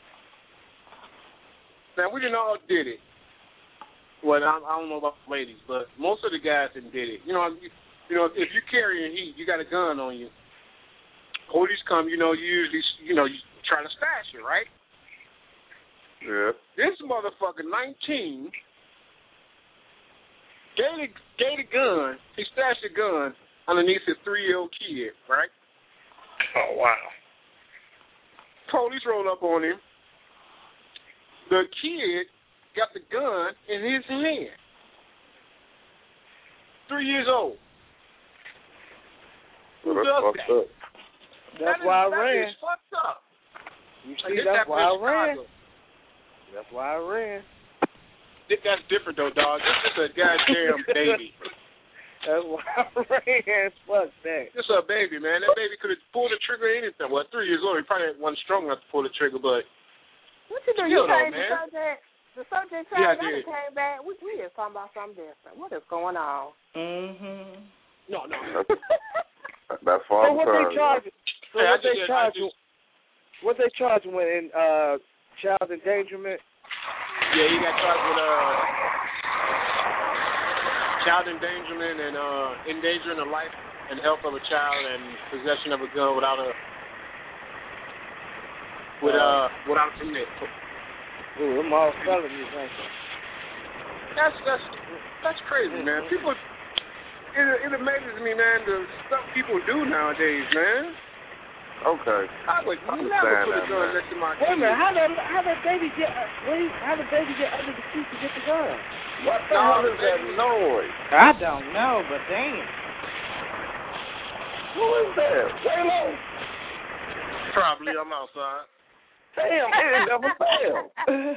Now we didn't all did it. Well, I, I don't know about ladies, but most of the guys didn't did it. You know, you, you know, if you carrying heat, you got a gun on you. Police come, you know, you usually, you know, you try to stash it, right? Yeah. This motherfucker, nineteen, gave the, gave the gun, he stashed the gun underneath his three-year-old kid, right? Oh wow. Police roll up on him. The kid got the gun in his hand. Three years old. Who Well, that's does fucked that? up. That's That why is, I that ran. is fucked up. You Like, see, this that's happened why I in ran. Chicago. That's why I ran. Th- That's different though, dog. This is a goddamn baby. That's why I ran. Fuck that. This is a baby, man. That baby could have pulled the trigger or anything. Well, three years old, he probably wasn't strong enough to pull the trigger, but What you do? Still You though, changed the man. subject. The subject Yeah, I changed. did. I came back. We we just talking about something different. What is going on? Mm-hmm. no, no. That's, that's So father what they time. charge? So Hey, I what they just- I charge? just- What they charge when in uh, child endangerment? Yeah, he got charged with uh, child endangerment and uh, endangering the life and health of a child and possession of a gun without a with uh without a permit. Ooh, them all felonies, ain't they? That's that's that's crazy, man. People, it it amazes me, man, the stuff people do nowadays, man. Okay. I would I never understand put a that, gun man. next to my Wait a minute, kid. how the how the baby get uh, wait, how the baby get under the seat to get the gun? What the No, hell the is that baby- noise? I don't know, but damn. Who is that? Waylo? Probably I'm outside. Damn, it never failed.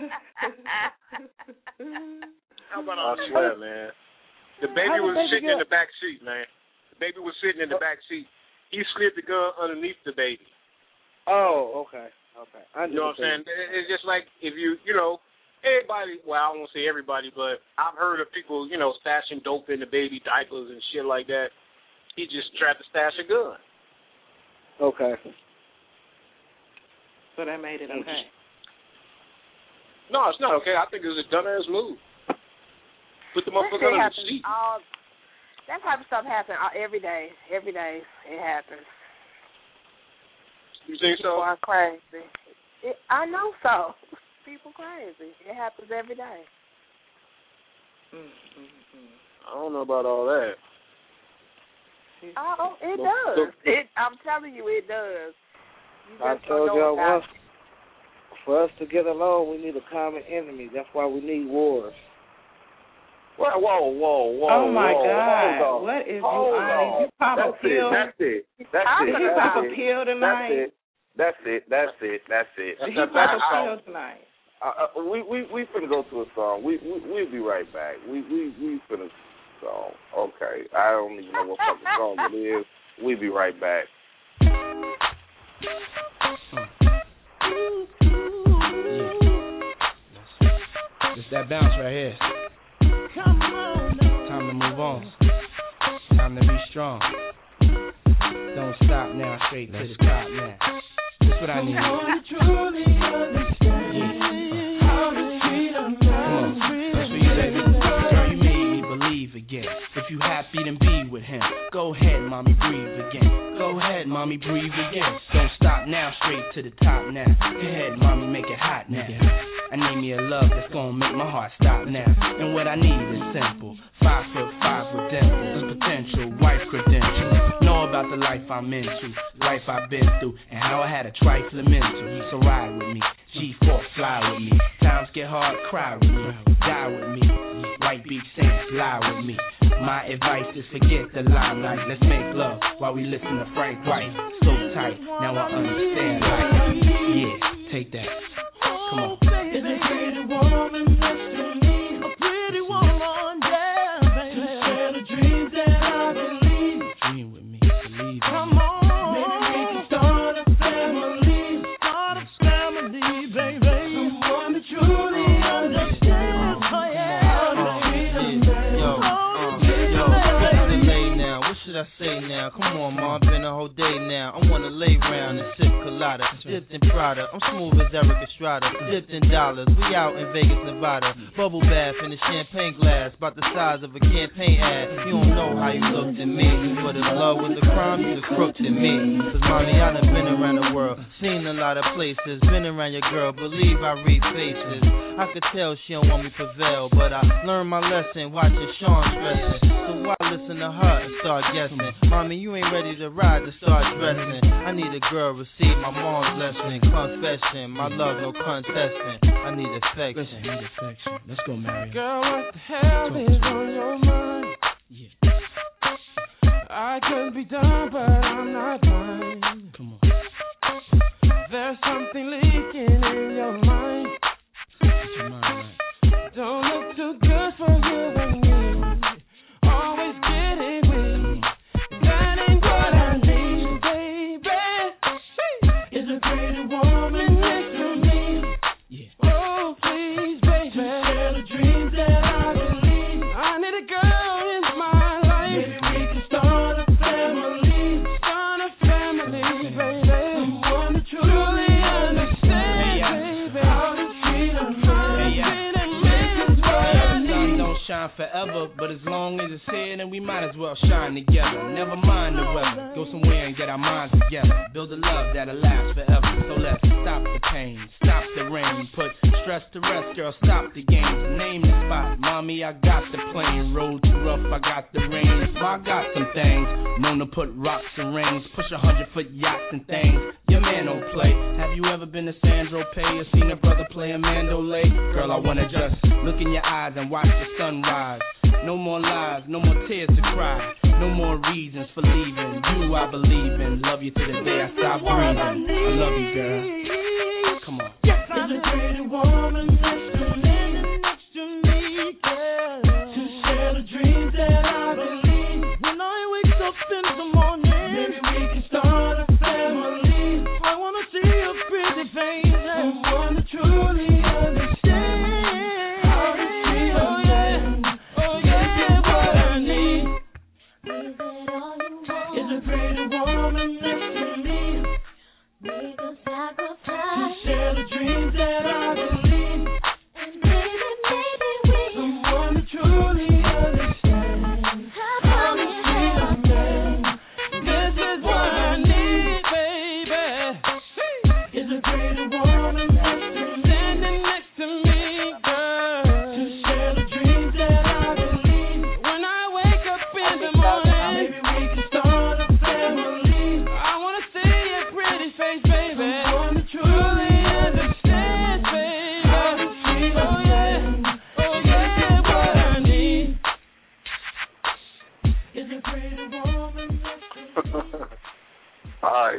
How about I all swear, that? man. The baby How the was baby sitting in get- the back seat, man. The baby was sitting in the back seat. He slid the gun underneath the baby. Oh, okay, okay. I You know what I'm saying? It- It's just like if you, you know, everybody, well, I won't say everybody, but I've heard of people, you know, stashing dope in the baby diapers and shit like that. He just tried to stash a gun. Okay. So that made it okay. No, it's not okay. I think it was a dumbass move. Put the That motherfucker shit under the happens seat. all. That type of stuff happens all- every day. Every day it happens. You think so? People are crazy. It, I know so. people crazy. It happens every day. Mm-hmm. I don't know about all that. Oh, it does. It. I'm telling you, it does. You I told y'all once, for us to get along, we need a common enemy. That's why we need wars. Whoa, whoa, whoa, whoa. Oh, my whoa, God. hold on. What is hold you on? You pop That's a pill? It, that's it. That's Did it. he That's pop it. a pill tonight? That's it. That's it. That's it. That's it. Did he pop a pill tonight? Uh, uh, we we we finna go to a song. We we we'll be right back. We we we finna song. Okay. I don't even know what fucking song it is. We'll be right back. It's that bounce right here. Time to move on. Time to be strong. Don't stop now, straight to the top now. That's what I need. Again. If you happy, then be with him. Go ahead, mommy, breathe again. Go ahead, mommy, breathe again. Don't stop now, straight to the top now. Go ahead, mommy, make it hot now. I need me a love that's gonna make my heart stop now. And what I need is simple. Five foot five with dimples, potential wife credentials. Know about the life I'm into, life I've been through, and how I had a trifling mental. So ride with me, G four, fly with me. Times get hard, cry with me, die with me. White Beach Saints, lie with me. My advice is forget the limelight. Let's make love while we listen to Frank White. So tight, now I understand life. Yeah, take that. Come on. Is a pretty woman next to me? A pretty woman, yeah, baby. To share the dreams that I believe. Dream with me, believe. Come on. Maybe we can start a family. Start a family, baby. Someone that truly understands. Oh, yeah. I say now, come on, ma, been a whole day now. I wanna lay round and sip colada, dipped in Prada. I'm smooth as Eric Estrada, dipped in dollars. We out in Vegas, Nevada. Bubble bath in a champagne glass, about the size of a campaign ad. You don't know how you looked at me, but if love was a crime, you just crooked at me. Cause mommy, I done been around the world, seen a lot of places, been around your girl, believe I read faces. I could tell she don't want me to prevail, but I learned my lesson, watching Sean stressing. So why listen to her and start guessing? Mommy, you ain't ready to ride to start dressing. I need a girl, receive my mom's blessing. Confession, my love, no contesting. I need affection. Listen, I need affection. Let's go, Mary. Girl, what the hell Talk is on your mind? Yeah. I could be done, but I'm not blind. Come on. There's something leaking in your mind. What's your mind like? Don't look too good for you and me. Always getting weak. That ain't what I need, baby. Is a pretty woman next to me. Yeah. Oh, please, baby. To share the dreams that I believe. I need a girl in my life. Maybe we can start a family. Start a family, baby. Someone to truly understand, baby. How to treat a man. Treat a man is what I need. Don't shine forever, but as long as it's here, then we might as well shine together. Never mind the weather, go somewhere and get our minds together. Build a love that'll last forever. So let's stop the pain, stop the rain, put stress to rest, girl, stop the games. Name the spot, mommy, I got the plane. Road too rough, I got the rain. So I got some things, known to put rocks and rings, push a hundred foot yachts and things. Your man don't play. Have you ever been to Sandro Pay or seen a brother play a mandolay? Girl, I wanna just look in your eyes and watch the sunrise. No more lies, no more tears to cry. No more reasons for leaving. You I believe in. Love you to the day I stop breathing. I love you, girl. Come on. Yes, I'm a pretty woman next to me, next to me, girl. To share the dreams that I believe. When I wake up in the morning, maybe we can start a family. I wanna see a pretty face, someone to truly understand how to treat a man. Oh yeah, what I need is a pretty woman next to me. To share the dreams that I believe.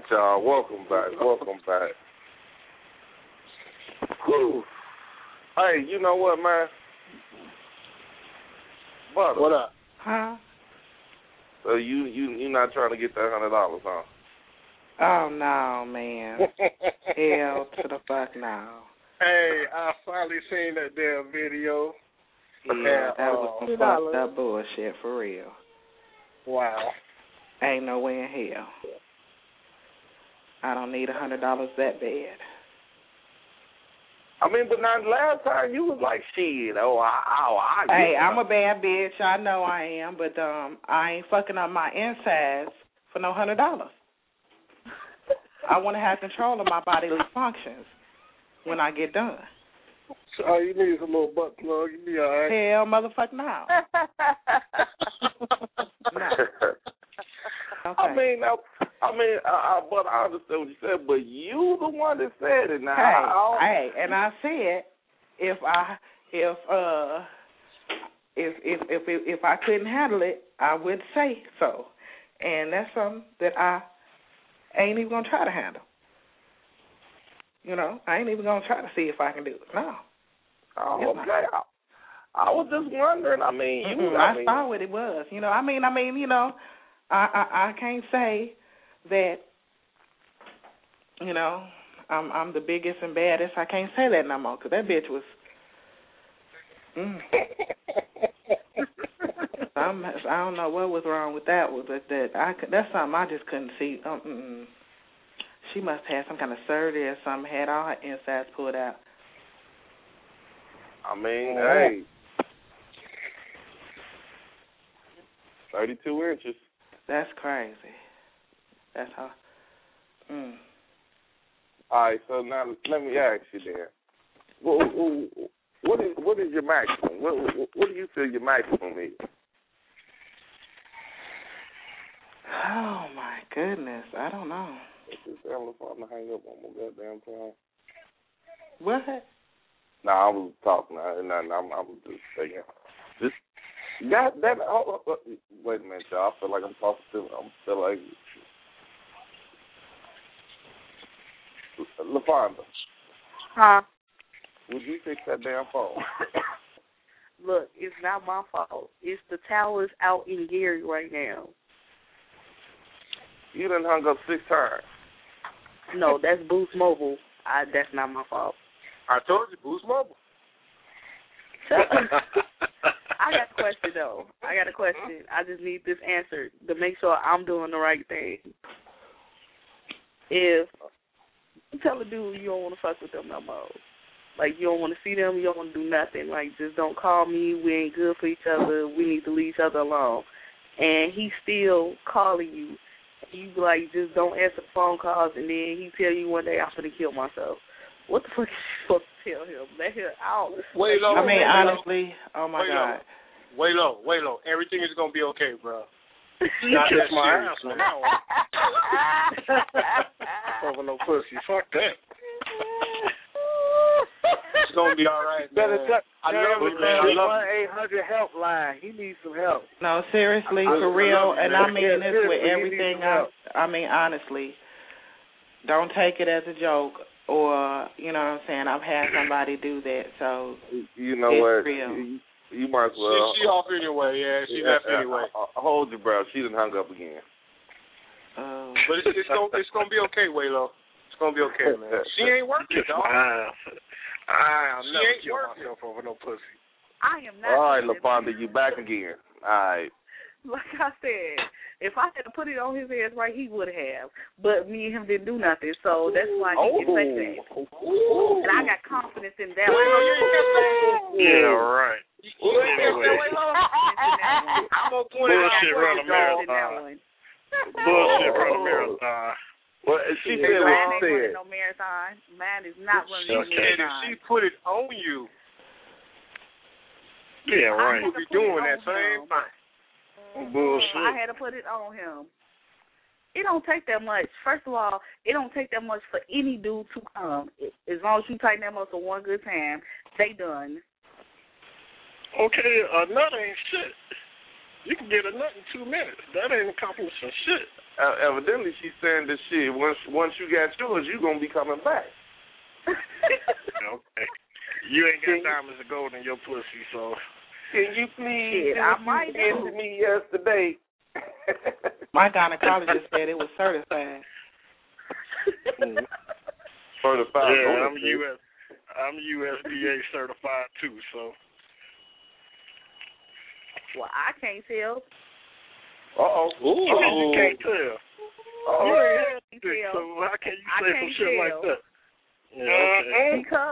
y'all. Welcome back. Welcome back. Whew. Hey, you know what, man? Butter. What up? Huh? So you you you not trying to get that hundred dollars, huh? Oh no, man. Hell to the fuck no. Hey, I finally seen that damn video. Yeah, that was uh, some fucked up bullshit for real. Wow. Ain't no way in hell. I don't need a hundred dollars that bad. I mean, but not last time you was like, shit, oh, I, oh, I get Hey, it. I'm a bad bitch. I know I am, but um, I ain't fucking up my insides for no hundred dollars. I want to have control of my bodily functions when I get done. So all you need is a little butt plug. You be all right. Hell, motherfucker, no. No. Okay. I mean, I, I mean, I, I, but I understand what you said. But you the one that said it. Now, Hey, I hey, and I said if I if uh if if if if I couldn't handle it, I would say so, and that's something that I ain't even gonna try to handle. You know, I ain't even gonna try to see if I can do it. No. Oh, okay. I, I was just wondering. I mean, you. Mm-mm, I, I mean, saw what it was. You know, I mean, I mean, you know, I I, I can't say that. You know, I'm I'm the biggest and baddest. I can't say that no more because that bitch was. Mm. I'm, I don't know what was wrong with that. Was that, that I could, that's something I just couldn't see. Um, mm, she must have had some kind of surgery or something. Had all her insides pulled out. I mean, hey, thirty-two inches. That's crazy. That's how. Mm. All right, so now let me ask you then. What, what is what is your maximum? What, what, what do you feel your maximum is? Oh my goodness, I don't know. I'm gonna hang up on my goddamn phone. What? No, nah, I was talking. I, nah, nah, I'm, I'm just saying. Just God damn it! Hold on. Wait a minute, y'all. I feel like I'm talking to. I'm feel like LaFonda. Huh? Would you fix that damn phone? Look, it's not my fault. It's the towers out in Gary right now. You done hung up six times. No, that's Boost Mobile. I, that's not my fault. I told you, Boost Mobile. I got a question, though. I got a question. I just need this answered to make sure I'm doing the right thing. If you tell a dude you don't want to fuck with them no more, like you don't want to see them, you don't want to do nothing, like just don't call me, we ain't good for each other, we need to leave each other alone, and he's still calling you, you like just don't answer phone calls, and then he tell you one day I'm gonna kill myself. What the fuck are you supposed to tell him? Let him out. Wait low. I mean, wait honestly, low. oh my wait God. Low. Wait low, wait low. Everything is gonna be okay, bro. You Not kiss that my serious, ass man. on that one. Over no pussy. Fuck that. It's gonna be all right, man. Better t- I love it, man. I the love one it. eight hundred help line. He needs some help. No, seriously, I- for I real, love it, and man. I mean Yeah, this with seriously, you everything. need some I, I mean, honestly, don't take it as a joke, or you know what I'm saying. I've had somebody do that, so You know it's what? real. You, you might as well. She, she off anyway, yeah. She yeah, left anyway. uh, uh, hold your breath. She done hung up again. Oh. But it's, it's gonna it's gonna be okay, Waylo. It's gonna be okay, man. She ain't working, Kiss dog. my ass. I'll She never ain't kill working. myself over no pussy. I am not. All right, doing LaFonda, that. you back again. All right. Like I said, if I had to put it on his ass right, he would have. But me and him didn't do nothing, so that's why he Oh. can say that. Ooh. And I got confidence in that. Yeah, right. You ain't hear that, Waylo? I'm gonna point it out. Bullshit run a marathon. Bullshit run a marathon. Well, she Mine said what ain't she running said. no marathon. Mine is not running no And if marathon. she put it on you, Yeah, I right. had you to be put doing it that on same him. thing. I Bullshit. had to put it on him. It don't take that much. First of all, it don't take that much for any dude to come. As long as you tighten that muscle one good time, they done. Okay, a nut ain't shit. You can get a nut in two minutes. That ain't accomplishing shit. uh, evidently she's saying that shit. Once once you got yours, you gonna be coming back. Okay. You ain't got diamonds and gold in your pussy, so. Can you please? Shit, I might do me yesterday. My gynecologist said it was certified. Mm. Certified. Yeah, I'm U S. I'm U S D A certified too, so. Well, I can't tell. Uh oh. Ooh. You can't tell. Uh-oh. You ain't had dick, so how can you say some shit tell. like that? Yeah, okay. Because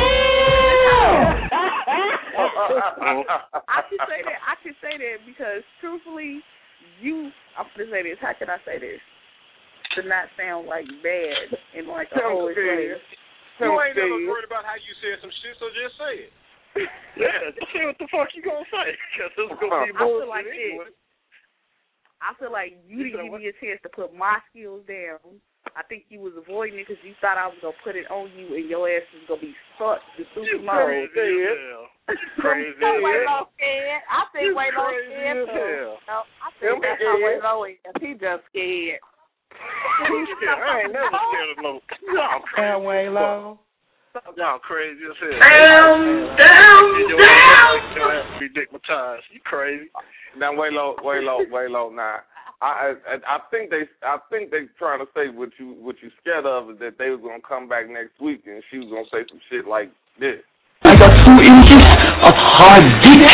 I can say that. I can say that because truthfully, you. I'm gonna say this. How can I say this to not sound like bad and like a whole place? You ain't never worried about how you said some shit, so just say it. Yeah, just say what the fuck you gonna say, because it's gonna be I bullshit feel like anyway. it. I feel like you didn't give me a chance to put my skills down. I think you was avoiding it because you thought I was going to put it on you and your ass was going to be stuck to super mode. Crazy as hell. Crazy as hell. scared. I think Waylo scared too. No, I think that's how Waylo is. He just scared. He's scared. I ain't never scared of no. Y'all crazy. Waylo. Y'all crazy as hell. Down, down, down. Your ass be digmatized. You crazy. Now, Waylo, Waylo, Waylo, now. I, I I think they I think they trying to say what you what you scared of is that they was gonna come back next week and she was gonna say some shit like this. I got two inches of hard dick.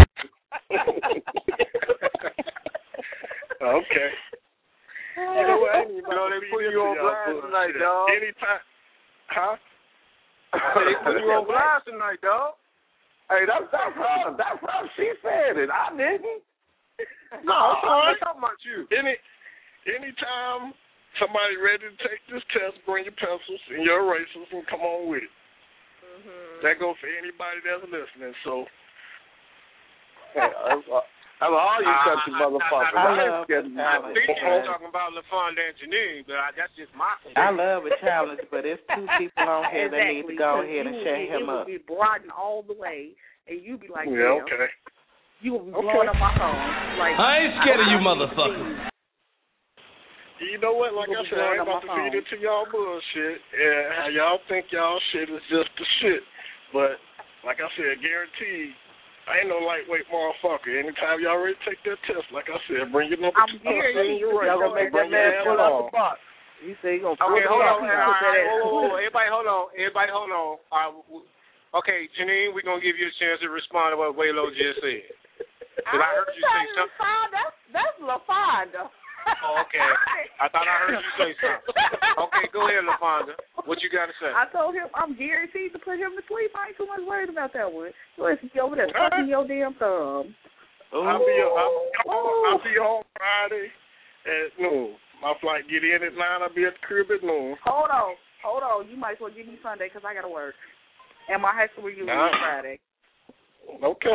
Okay. You know what? You know they put you on blast tonight, dog. Anytime, huh? They put you on blast tonight, dog. Hey, that's that's her. That's how she said it. I didn't. No, it's all right. I'm talking about you. Any, anytime somebody ready to take this test, bring your pencils and your erasers and come on with it. Mm-hmm. That goes for anybody that's listening. So, hey, that's, that's all you country motherfuckers. I love I, I think you're talking about LaFonda and Janine, but I, that's just my thing. I love a challenge, but it's two people on here that need to go ahead and shut him up. You would be broadened all the way, and you be like, yeah, okay. You will be blowing up my phone. Like, I ain't scared of you motherfuckers. You know what? Like I said, I ain't about to feed into y'all bullshit. And how y'all think y'all shit is just the shit. But, like I said, guaranteed, I ain't no lightweight motherfucker. Anytime y'all ready to take that test, like I said, bring your number I'm two. guaranteed. Right. Y'all gonna make that man pull out the box. He said he gonna pull Okay, it hold out. on. All right, whoa, whoa, whoa. Everybody hold on. Everybody hold on. All right. Okay, Janine, we're going to give you a chance to respond to what Waylo just said. Because I, I heard you say something. LaFonda. That's, that's LaFonda. Oh, okay. I thought I heard you say something. Okay, go ahead, LaFonda. What you got to say? I told him I'm guaranteed to put him to sleep. I ain't too much worried about that one. Listen, you over there sucking your damn thumb. I'll be, I'll, I'll be on Friday at noon. My flight get in at nine. I'll be at the crib at noon. Hold on. Hold on. You might as well give me Sunday because I got to work. And my high school reunion nah. is Friday. Okay.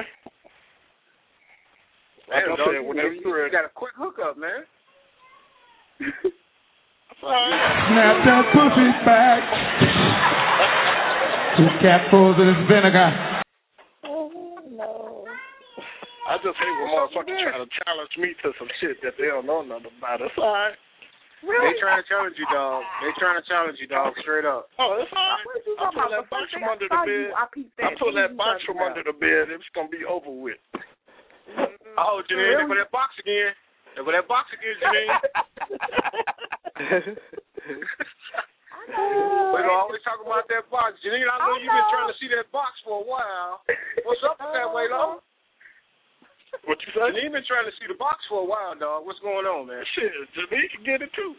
Like Man, I said, whenever you, you're you got a quick hookup, man. Snap that pussy back. Two capfuls of this vinegar. Oh, no. I just hate when motherfuckers try to challenge me to some shit that they don't know nothing about. It's all right. Really? They trying to challenge you, dog. They trying to challenge you, dog, straight up. Oh, it's all right. I pull that box from under the bed. I pull that box from under the bed. It's going to be over with. Oh, Janine, there go that box again. There go that box again, Janine. We always talk about that box. Janine, I know you've been trying to see that box for a while. What's up with that, Waylo? What you say? Janine been trying to see the box for a while, dog. What's going on, man? Shit, Janine can get it too.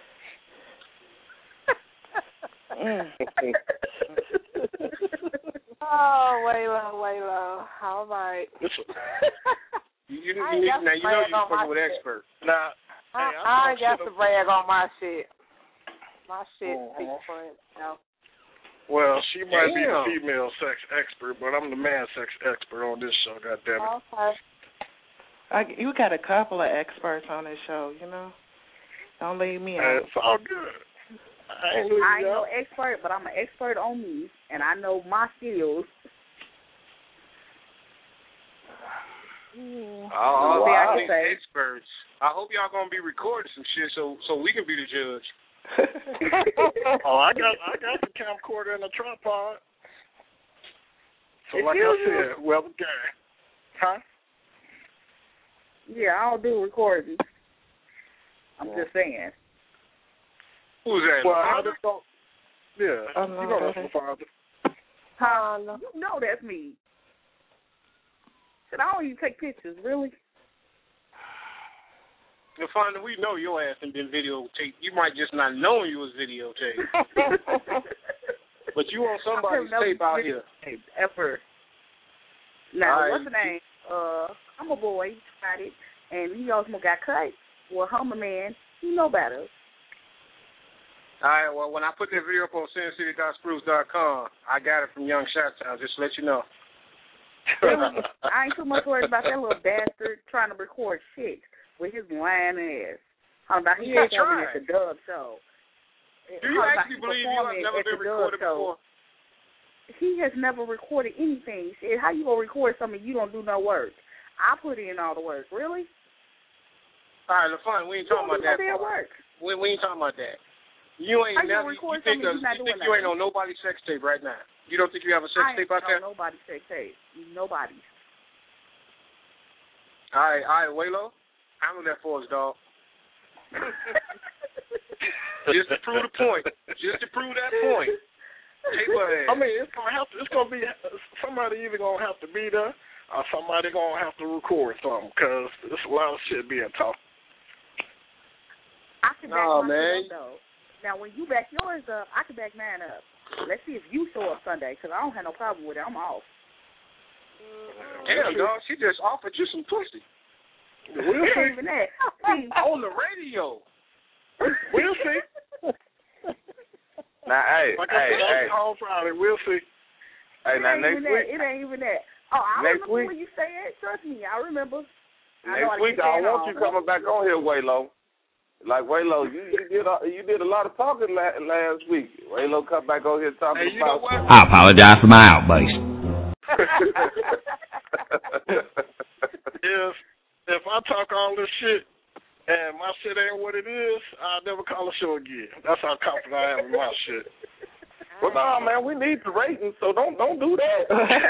Oh, Waylo, Waylo. All right. you, you, you, you, now, you know you're fucking with experts. Nah, I, hey, I ain't got to brag on my shit. My shit uh-huh. speaks for itself. Well, she might Damn. be the female sex expert, but I'm the man sex expert on this show, goddammit. Okay. I, you got a couple of experts on this show, you know. Don't leave me out. It's all good. I ain't, I ain't no expert, but I'm an expert on me, and I know my skills. Oh, See, I y'all ain't experts. I hope y'all gonna be recording some shit so so we can be the judge. Oh, I got I got the camcorder and the tripod. So If like you- I said, well, the game. Huh? Yeah, I don't do recording. I'm just saying. Who's that? Well, I LaFonda? just don't. Yeah, Oh, you know that's my father. Huh? You know that's me. Shit, I don't even take pictures, really. LaFonda, we know your ass ain't been videotaped. You might just not know you was videotaped. But you on somebody's tape out here. Ever. Now, Right. what's the name? Uh, I'm a boy. He tried it, and he almost got cut. Well, I'm a man. You know better. All right, well, when I put that video up on sin city dot spruce dot com, I got it from Young Shot Town, just to let you know. Really? I ain't too much worried about that little bastard trying to record shit with his lying ass. How about he He ain't performing trying. at the Dub Show? Do you How about actually he believe you have performing never at been the Dub recorded Show? before? He has never recorded anything. Shit, how you gonna record something you don't do no work? I put in all the work. Really? All right, LaFonda, we ain't You talking don't about do that no damn part. work. We, we ain't talking about that. You ain't How you never. gonna You record think, something of, you're not you doing think you ain't nothing? on nobody's sex tape right now? You don't think you have a sex I ain't tape out there? on nobody's sex tape. Nobody. All right, all right, Waylo, handle that for us, dog. Just to prove the point. Just to prove that point. Tape her ass. I mean, it's gonna have to. It's gonna be somebody either gonna have to be there or somebody gonna have to record something because there's a lot of shit being talked. I can back Nah, my man. shit up, though. Now, when you back yours up, I can back mine up. Let's see if you show up Sunday, because I don't have no problem with it. I'm off. Damn, dog, she just offered you some pussy. We'll It see. ain't even that. On the radio. We'll see. Now, hey, Like I hey, said, hey, I'll on Friday. We'll see. hey. It Now ain't next even week, that. It ain't even that. Oh, I Next remember week- when you say it. Trust me, I remember. I know next I week, keep I saying want all. you coming back on here, Waylo. Like Waylo, you, you did a, you did a lot of talking la- last week. Waylo, come back on here talking Hey, you know about. what? I apologize for my outburst. If if I talk all this shit and my shit ain't what it is, I'll never call a show again. That's how confident I am in my shit. Well, no, man, we need the ratings, so don't don't do that.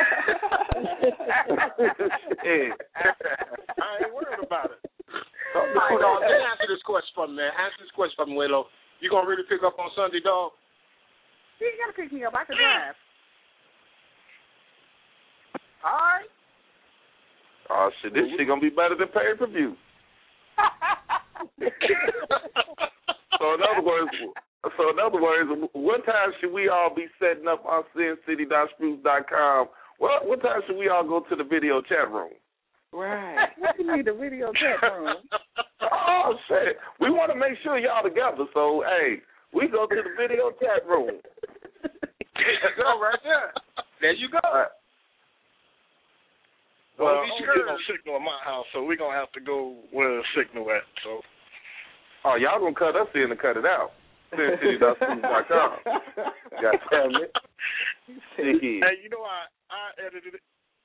Shit. I ain't worried about it. All right, dog, let me answer this question for me, man. Answer this question for me, Waylo. You gonna really pick up on Sunday, dog? You ain't got to pick me up. I can drive. All right. Oh shit, this shit gonna be better than pay per view. So in other words, so in other words, what time should we all be setting up on sin city dot spruce dot com? What what time should we all go to the video chat room? Right. What you need a video chat room? Oh shit, we want to make sure y'all together. So hey, we go to the video chat room. There you go, right there. There you go. Uh, Well, Don't I be don't sure. get no signal in my house, so we're going to have to go where the signal at. So, oh, y'all gonna cut us in and cut it out. sin city dot spruce dot com. God damn it. Sticky. hey, you know, I, I edited it.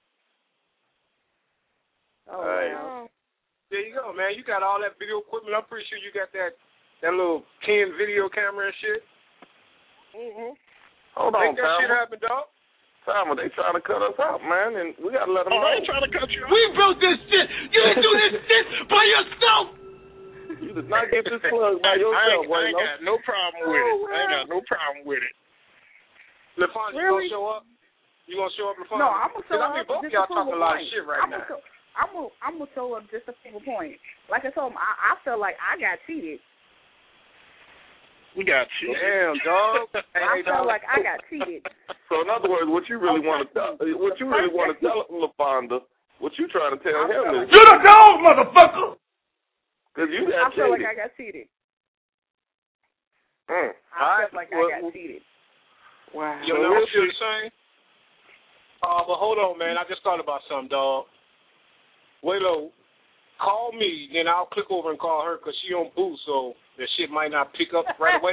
Oh, All right. wow. There you go, man. You got all that video equipment. I'm pretty sure you got that that little Ken video camera and shit. Mm-hmm. Hold on, Make that shit Tom. happen, dog. Tom, they trying to cut us out, man, and we gotta let them Oh, know. I ain't trying to cut you off. We built this shit. You didn't do this shit by yourself. You did not get this plug by I, yourself, ain't, I ain't Waylo. got no problem with it. I ain't got no problem with it. LaFonda, you Really? gonna show up? You gonna show up, LaFonda? No, I'm gonna show I up. mean, both of just y'all to prove talking a a lot point. of shit right I'm now. Gonna show, I'm gonna I'm gonna show up just to prove a point. Like I told him, I, I felt like I got cheated. We got you. Damn, dog. Hey, I felt dog. like I got cheated. So in other words, what you really Okay. want to tell, what you really want to tell LaFonda, what you trying to tell I feel him like- is, You the dog, motherfucker. because you I got felt like cheated. I got cheated. Mm. I All right, felt like well, I got cheated. Wow. Your So number we'll still see. the same? Uh, but hold on, man. I just thought about something, dog. Waylo, call me, then I'll click over and call her because she on boost, so the shit might not pick up right away.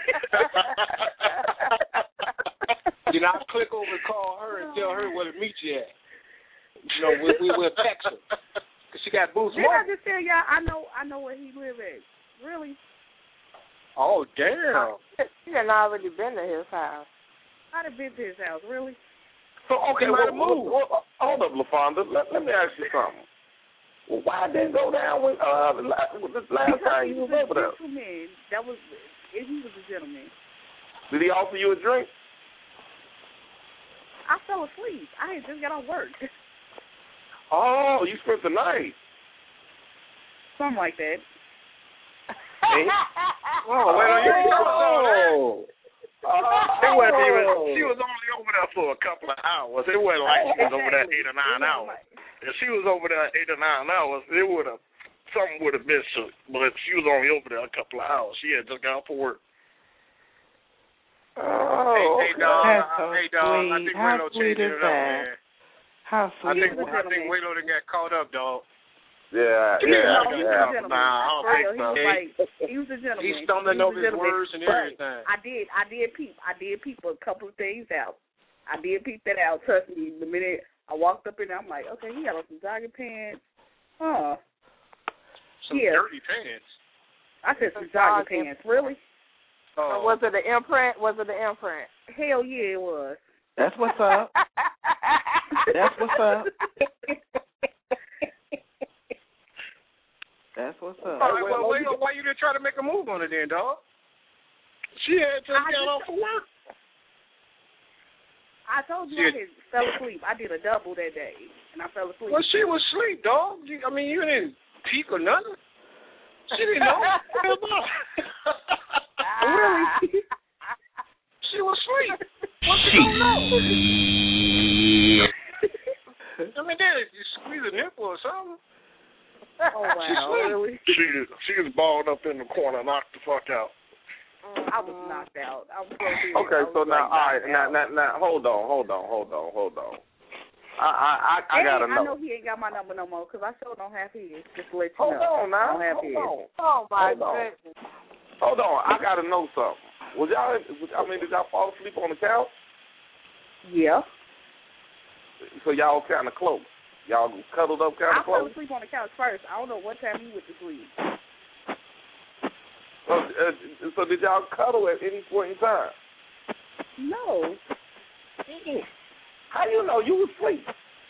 Then I'll click over and call her and tell her where to meet you at. You know, we, we, we'll text her because she got Who's Did I just tell y'all I know I know where he live at? Really? Oh, damn. You done already been to his house. I'd have been to his house, really? So, okay, He well, might have moved. well, well, hold up, LaFonda. Let, let me ask you something. Well, why didn't it go down when, uh, the la- the last Because time he you was was a over there? gentleman. That was, he was a gentleman. Did he offer you a drink? I fell asleep. I had just got off work. Oh, you spent the night. Something like that. Hey. Oh, well, you oh. It wasn't even, she was only over there for a couple of hours. It wasn't like she was over there eight or nine hours. If she was over there eight or nine hours, it would have, something would have been shook. But she was only over there a couple of hours. She had just got off for work. Oh, hey, hey, okay. dog. That's so hey, dog. I sweet. think How Willow sweet changed is it up, that? man. How I sweet think, is I think that? Willow done got caught up, dog. Yeah, Give me yeah, a- yeah. Nah, I don't think He so. was like, he was a gentleman. He's stumbling He was over a his gentleman. words and But everything. I did, I did peep. I did peep a couple of things out. I did peep that out. Trust me, the minute I walked up in there, I'm like, okay, he got on some jogging pants. Huh. Some Yeah. dirty pants. I said some Some jogging jogging. pants. Really? Oh. Was it the imprint? Was it the imprint? Hell yeah, it was. That's what's up. That's what's up. That's what's up. All right, well, wait, why you didn't try to make a move on it then, dog? She had just I got just- off for work. I told you Yeah. I had fell asleep. I did a double that day, and I fell asleep. Well, she was asleep, dog. You, I mean, you didn't peek or nothing. She didn't know. Hell no. Really? She was asleep. What you don't know? I mean, then you squeeze a nipple or something. Oh, wow. Really? She she was balled up in the corner, knocked the fuck out. I was knocked out. I was so serious. Okay, I was so now, like, all right, knocked now, out. now, now, hold on, hold on, hold on, hold on. I, I, I, I And gotta I know. know he ain't got my number no more because I sure don't have his. Just to let you Hold know. on now, I don't have hold his. on. Oh my Hold on. goodness. Hold on, I gotta know something. Was y'all? Was, I mean, did y'all fall asleep on the couch? Yeah. So y'all kind of close. Y'all cuddled up kind I of fell close. asleep on the couch first. I don't know what time he went to sleep. So, uh, so did y'all cuddle at any point in time? No. How you know you was asleep?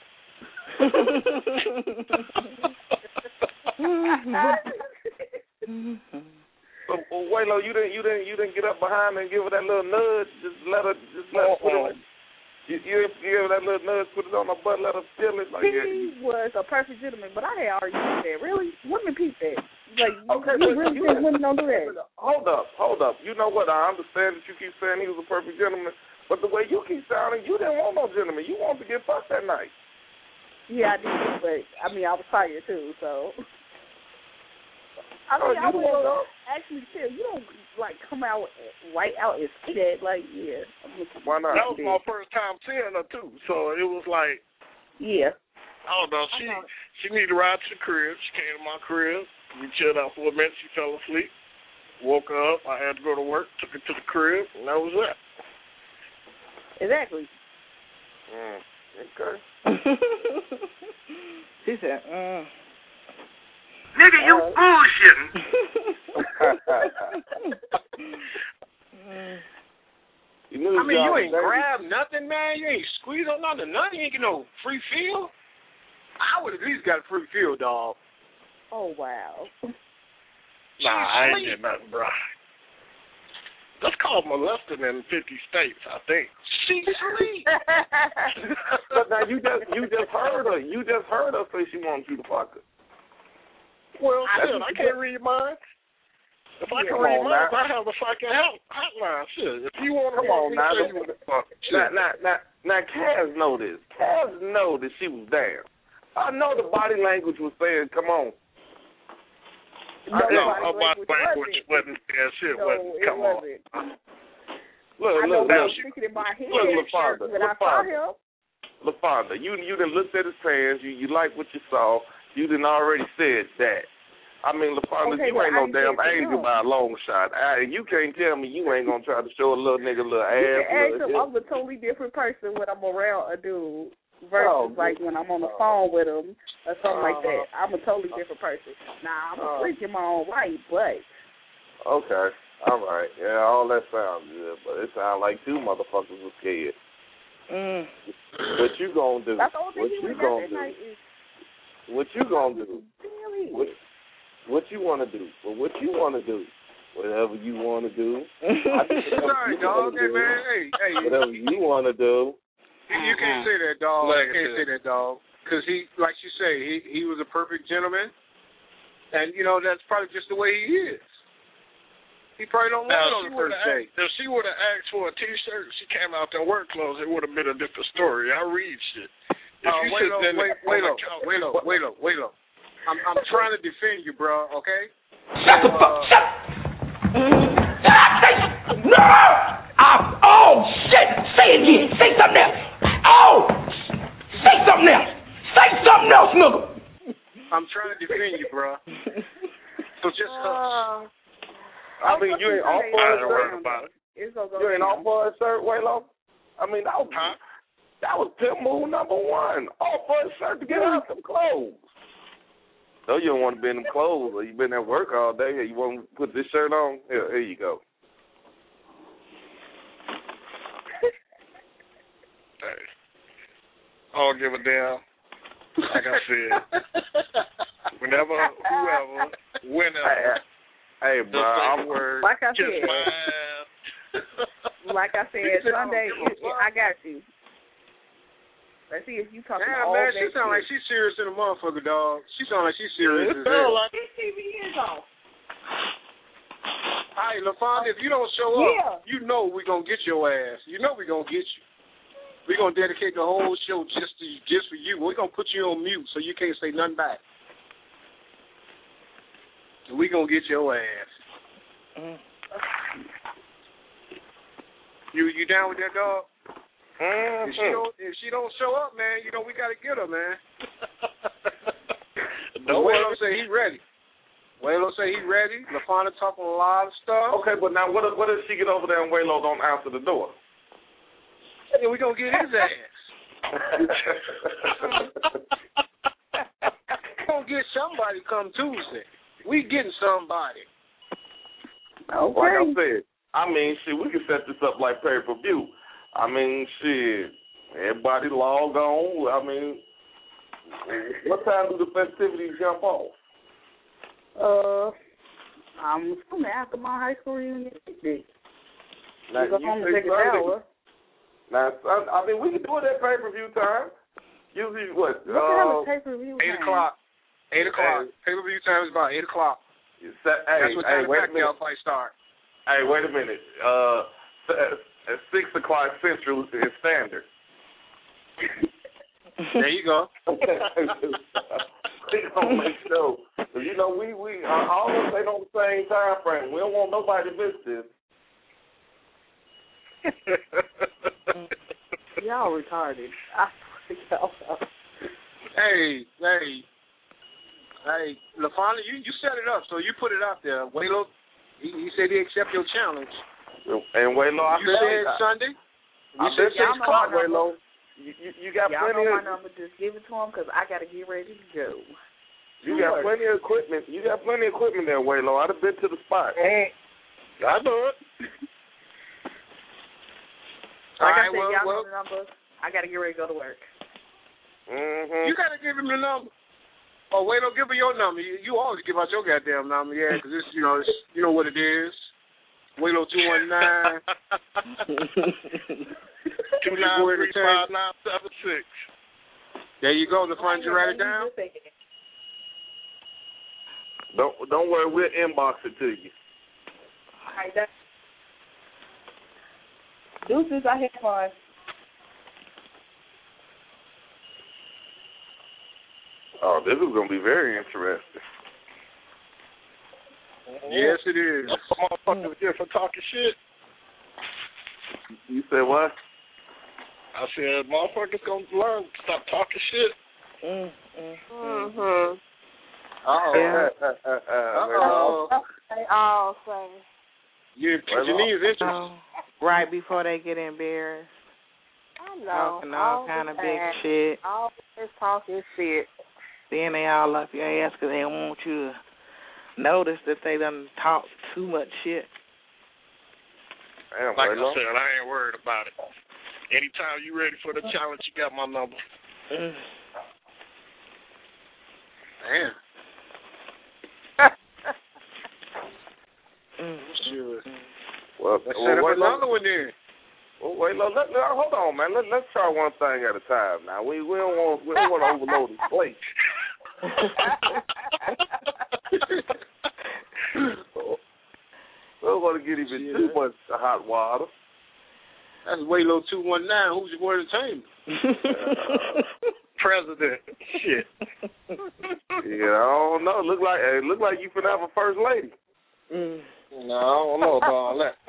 So, well, Waylo, you didn't, you didn't, you didn't get up behind her and give her that little nudge. Just let her, just let her put it. You, you give her that little nudge, put it on her butt, let her feel it. Like, He yeah. was a perfect gentleman, but I had already peeped that. Really? Women peep that. Like, Okay, you but really you- think women don't do that? Hold up, hold up. You know what? I understand that you keep saying he was a perfect gentleman, but the way you keep sounding, you didn't want no gentleman. You wanted to get fucked that night. Yeah, I did, but, I mean, I was tired, too, so. I Oh, mean, I you would don't- actually tell you don't, like, come out right out and say that. Like, yeah. Why not? That was my first time seeing her too, so it was like, Yeah. I don't know. She she needed to ride to the crib. She came to my crib. We chilled out for a minute. She fell asleep. Woke her up. I had to go to work. Took her to the crib, and that was it. Exactly. Mm, okay. She said, mm. Nigga, you Uh, bullshitting. you knew I mean, y'all you was ain't dirty. grabbed nothing, man. You ain't squeezed on nothing. Nothing. You ain't get no free feel. I would at least got a free feel, dog. Oh, wow. Nah, I ain't get nothing, bro. That's called molesting in fifty states, I think. She sleep. But now you just you just heard her. You just heard her say she wants you to fuck her. Well, I shit, just- I can't read minds. If I Yeah, can come read on, minds, now. I have a fucking help hotline. Shit, if you want to Come on now. say you want to fuck, Now, now, now, now, Kaz know this. Kaz know that she was down. I know the body language was saying, "Come on." I No, know body her body language language wasn't yeah, shit No, wasn't. it Come on. wasn't. Look, I know look, what I look, was thinking in my head. look, LaFonda, When I saw LaFonda. him, LaFonda, you you done looked at his pants. You you like what you saw. You done already said that. I mean, LaFonda, Okay, you but ain't I no didn't damn say it to angel him. by a long shot. I, you can't tell me you ain't gonna try to show a little nigga a little you ass. can ask little him, hip. I'm a totally different person when I'm around a dude. versus Oh, like when I'm on the phone with him or something like that. Uh-huh. I'm a totally different person. Now, I'm a Uh-huh. freak in my own right, but Okay. All right. Yeah, all that sounds good, but it sounds like two motherfuckers was scared. Mm. What you gonna do? that's the only thing What he you was gonna that do? night is What you gonna do? really. What, what you want to do? Well, what you want to do? Whatever you want to do. I do whatever Sorry, you dog. wanna Hey, do. man. Hey, hey. Whatever you want to do. You, you can't say that, dog. Like You can't I say that, dog. Because he, like you say, he he was a perfect gentleman, and you know that's probably just the way he is. He probably don't want Now, it if on she the would first have date. if she would have asked for a T-shirt, she came out there in work clothes, it would have been a different story. I read shit. If Uh, you wait sit up, there wait, on wait the up, couch- wait up, wait up, wait up. I'm I'm trying to defend you, bro. Okay. Shut the fuck. Shut. Did I say no? I, oh shit! Say it again. Say something else. Oh, say something else. Say something else, nigga. I'm trying to defend you, bro. So just Uh, hush. I mean, you ain't off for a I heard shirt. about it. it's gonna go You ain't down. off for a shirt, Waylo. I mean, that was Huh? that was pimp move number one. Off for a shirt to get out some clothes. So you don't want to be in them clothes, or you been at work all day, or you want to put this shirt on. Here, here you go. Hey, I don't give a damn. Like I said, whenever, whoever, whenever. Hey, bro, I'm word. Like I Kiss said. my ass. Like I said, Sunday, it, it, I got you. Let's see if you talking Yeah, all man, that she sound shit. like she's serious in a motherfucker, dog. She sound like she's serious as It sound hell. like This T V is off. All right, LaFonda, if you don't show Yeah. up, you know we're going to get your ass. You know we're going to get you. We're going to dedicate the whole show just to, just for you. We're going to put you on mute so you can't say nothing back. We're going to get your ass. Mm. You you down with that, dog? Mm-hmm. If she don't if she don't show up, man, you know we got to get her, man. Don't Waylo worry. say he ready. Waylo say he ready. LaFonda talking a lot of stuff. Okay, but now what if, what if she get over there and Waylo don't answer the door? And we gonna get his ass. Gonna get somebody come Tuesday. We getting somebody. Okay. Like I said, I mean, shit, we can set this up like pay-per-view. I mean, shit, everybody log on. I mean, what time do the festivities jump off? Uh, I'm assuming after my high school reunion. Now, go you home and say take a Sunday. shower. Now, Sun- I mean, we can do it at pay-per-view time. Usually, what? What the hell Uh, is pay-per-view Eight time? o'clock. Eight o'clock. Pay per view time is about eight o'clock. Set, hey, That's what hey, time wait the a minute. Pacquiao fight start. Hey, wait a minute. Uh, at six o'clock Central is standard. There you go. We gonna make sure. 'Cause, you know, we we uh, all of us ain't on the same time frame. We don't want nobody to miss this. Y'all retarded. I swear to y'all. Hey, hey, hey, LaFonda, you you set it up, so you put it out there. Waylo, he, he said he accept your challenge. And Waylo, I You bet said Sunday. I You said bet six y'all know o'clock, my number. Waylo. You, you, you got Y'all plenty know of my number. Just give it to him because I got to get ready to go. you got plenty of equipment. You got plenty of equipment there, Waylo. I'd have been to the spot. I know it. Like All I right, said, well, y'all well, know the number. I got to get ready to go to work. Mm-hmm. you got to give him the number. Oh, wait, don't give her your number. You, you always give out your goddamn number, yeah, because it's, you know, it's, you know what it is. Waylo two one nine. Two nine three five nine seven six. There you go. LaFonda, you write it down? Don't don't worry, we'll inbox it to you. All right, that's deuces. I had fun. Oh, this is gonna be very interesting. Yes, it is. Motherfuckers here for talking shit. You said what? I said, motherfuckers gonna learn to stop talking shit. Mm, mm, Mm-hmm. Uh-oh. Yeah. Uh-oh. They all say. You, Janine's interested. Oh, right before they get embarrassed. I know. Talking all, all kind of big shit. Always talking shit. Then they all up your ass because they don't want you to notice that they done talk too much shit. Damn, like I Waylon. said, I ain't worried about it. Anytime you ready for the challenge, you got my number. Mm. Damn. mm. Sure. Well, Let's well, set up wait, another one then. Well, wait, let, let, let, hold on, man. Let, let's try one thing at a time. Now we we don't want we don't want to overload the plate. We don't want to get even yeah. too much hot water. That's Waylo two one nine. Who's your entertainment? uh, President. Shit. Yeah, I don't know. Look like it look like you finna have a first lady. Mm. No, I don't know about all that.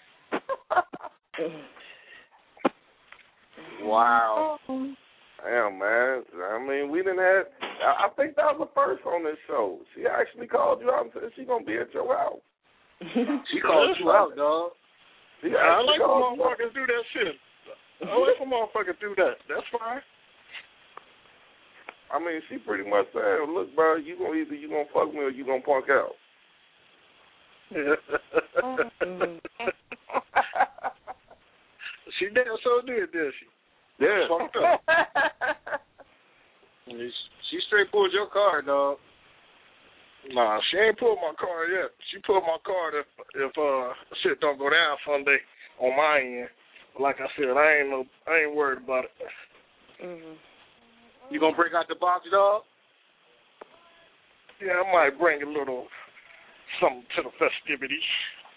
Wow. Damn, man. I mean, we didn't have. I, I think that was the first on this show. She actually called you out and said she gonna be at your house. She called you out, dog. She I like when called you out. motherfuckers do that shit. I like when motherfuckers do that. That's fine. I mean, she pretty much said, "Look, bro, you gonna either you gonna fuck me or you gonna punk out." She damn so did, did she? Yeah. Fucked up. She straight pulled your card, dog. Nah, she ain't pulled my card yet. She pulled my card if if uh shit don't go down Sunday on my end. But like I said, I ain't no I ain't worried about it. Mm-hmm. You gonna break out the box, dog? Yeah, I might bring a little something to the festivities.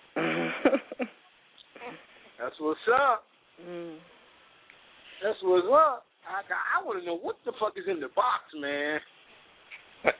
That's what's up. Mm. That's what's up. I I want to know what the fuck is in the box, man. What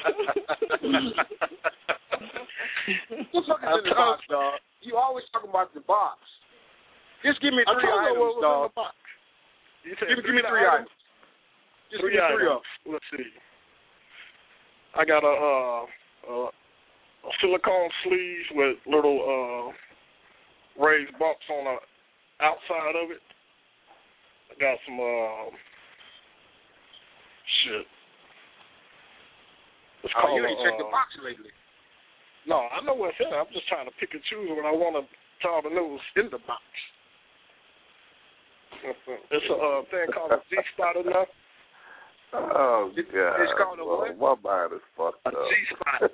the fuck is in the box, dog? You always talking about the box. Just give me three items, what was dog. in the box. You said give, give me three items. items. Just three give me three items. of them. Let's see. I got a, uh, uh, a silicone sleeve with little uh, raised bumps on the outside of it. I got some uh, shit. It's oh, called, you ain't uh, checked the box lately. No, I know what's in it. I'm just trying to pick and choose what I want to tell the news in the box. It's a uh, thing called a G-spot enough. Oh, it, God. It's called a well, what? My mind is fucked a up. A G-spot.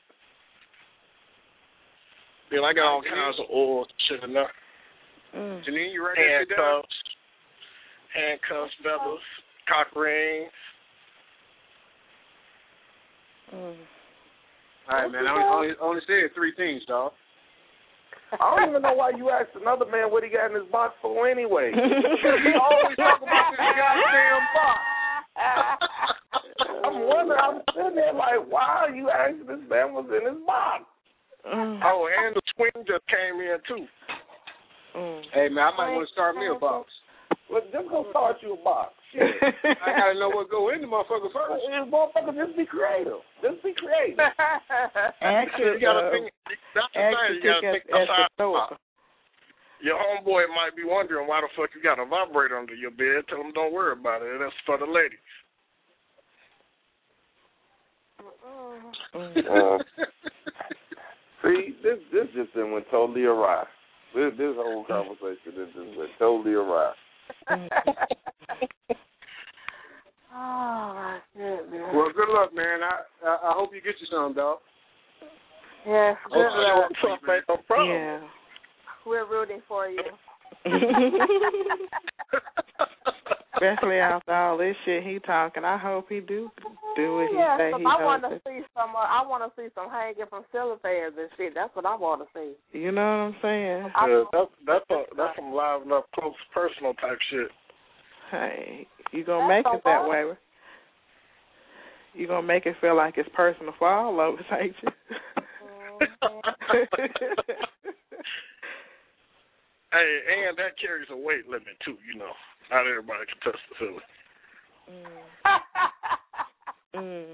Then I got all kinds of oil shit in there. Mm. Janine, you ready to sit down? Handcuffs, handcuffs, feathers, cock rings. Mm. All right, man. I only, only, only said three things, dog. I don't even know why you asked another man what he got in his box for anyway. He always talk about this goddamn box. I'm wondering, I'm sitting there like, why are you asking this man what's in his box? Mm. Oh, and the swing just came in, too. Mm. Hey, man, I might want to start me a box. Well, just go start you a box. Shit. I got to know what go in the motherfucker first. This motherfucker, just be creative. Just be creative. Actually, you gotta uh, think, that's the thing, you think gotta at, think outside the the box. Your homeboy might be wondering why the fuck you got a vibrator under your bed. Tell him don't worry about it. That's for the ladies. Uh, see, this this just then went totally awry. This this whole conversation this just went totally awry. Oh, my goodness. Well, good luck, man. I I, I hope you get you some, dog. Yes, good luck. No problem. Yeah. We're rooting for you. Especially after all this shit he talking, I hope he do do what he yeah, say he I want to does. see some. Uh, I want to see some hanging from ceiling fans and shit. That's what I want to see. You know what I'm saying? Yeah, that's that's a, that's some live and up close personal type shit. Hey, you gonna make it that way? You gonna make it feel like it's personal for all of us, ain't you? Hey, and that carries a weight limit too. You know, not everybody can touch the ceiling. Mm. mm.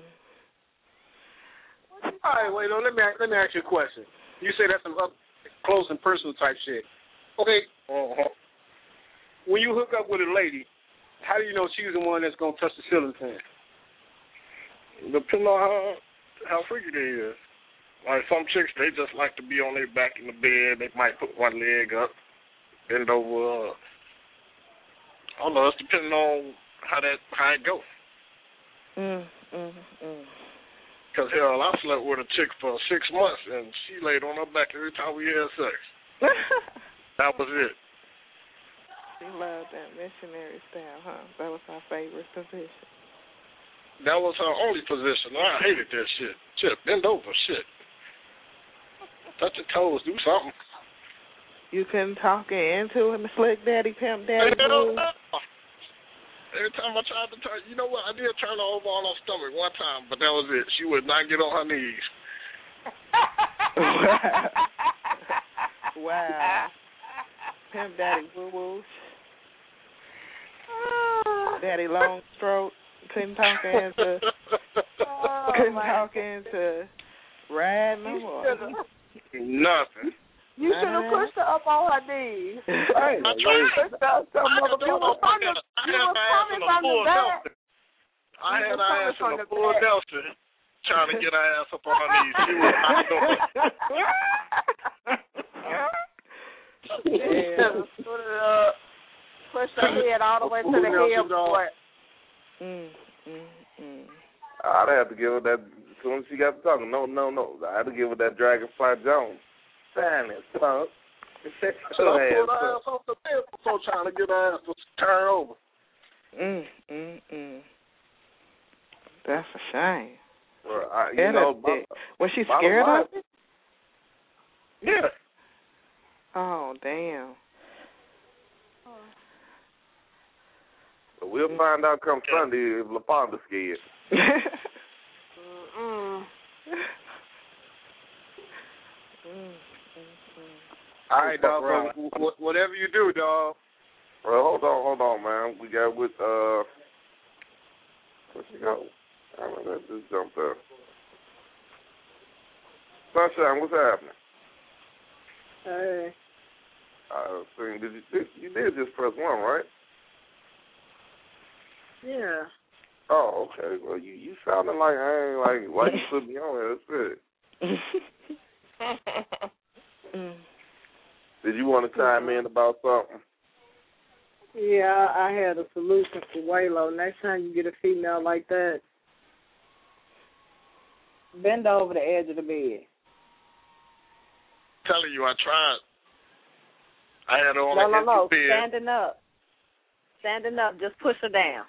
All right, wait, no, let me let me ask you a question. You say that's some up close and personal type shit. Okay. Uh-huh. when you hook up with a lady, how do you know she's the one that's gonna touch the ceiling fan? Depending on how how freaky they is. Like some chicks, they just like to be on their back in the bed. They might put one leg up, bend over. I don't know. It's depending on how that how it go. Mm, mm, mm. Cause hell, I slept with a chick for six months and she laid on her back every time we had sex. That was it. She loved that missionary style, huh? That was her favorite position. That was her only position. I hated that shit. Shit, bend over, shit. Touch your toes, do something. You couldn't talk her into him, slick daddy, pimp daddy, boo. Every time I tried to turn, you know what? I did turn her over on her stomach one time, but that was it. She would not get on her knees. Wow. Pimp daddy, woo woo. Daddy long stroke. Couldn't talk her into. Oh, couldn't talk her into riding no more. Nothing. You should have pushed her up on her knees. I tried. Pushed her up some other You was coming, you was coming from the back. I had her ass in a full Nelson trying to get her ass up on her knees. She was not doing it. Yeah. Put it up. Push her head all the way to the hip. Mm, mm, mm. I'd have to give her that as soon as she got to talking. No, no, no. I had to give her that Dragonfly Jones. Silence, punk. So I pulled her ass off the bed before trying to get her ass to turn over. Mm, mm, mm. That's a shame. Well, I, you know, my, was she scared of it? Yeah. Oh, damn. But we'll find out come Sunday if LaFonda's scared. Mm-mm. All right, dog. Well, whatever you do, dog. Well, hold on, hold on, man. We got with uh, what you got? I don't know. Let's just jump there. Sunshine, what's happening? Hey. I was thinking, did you did, you did just press one, right? Yeah. Oh, okay. Well, you you sounding like I ain't like why you put me on here. That's it. mm. Did you want to chime in about something? Yeah, I had a solution for Waylo. Next time you get a female like that, bend over the edge of the bed. Telling you, I tried. I had her on no, the no, edge no. of the bed. Standing up. Standing up. Just push her down.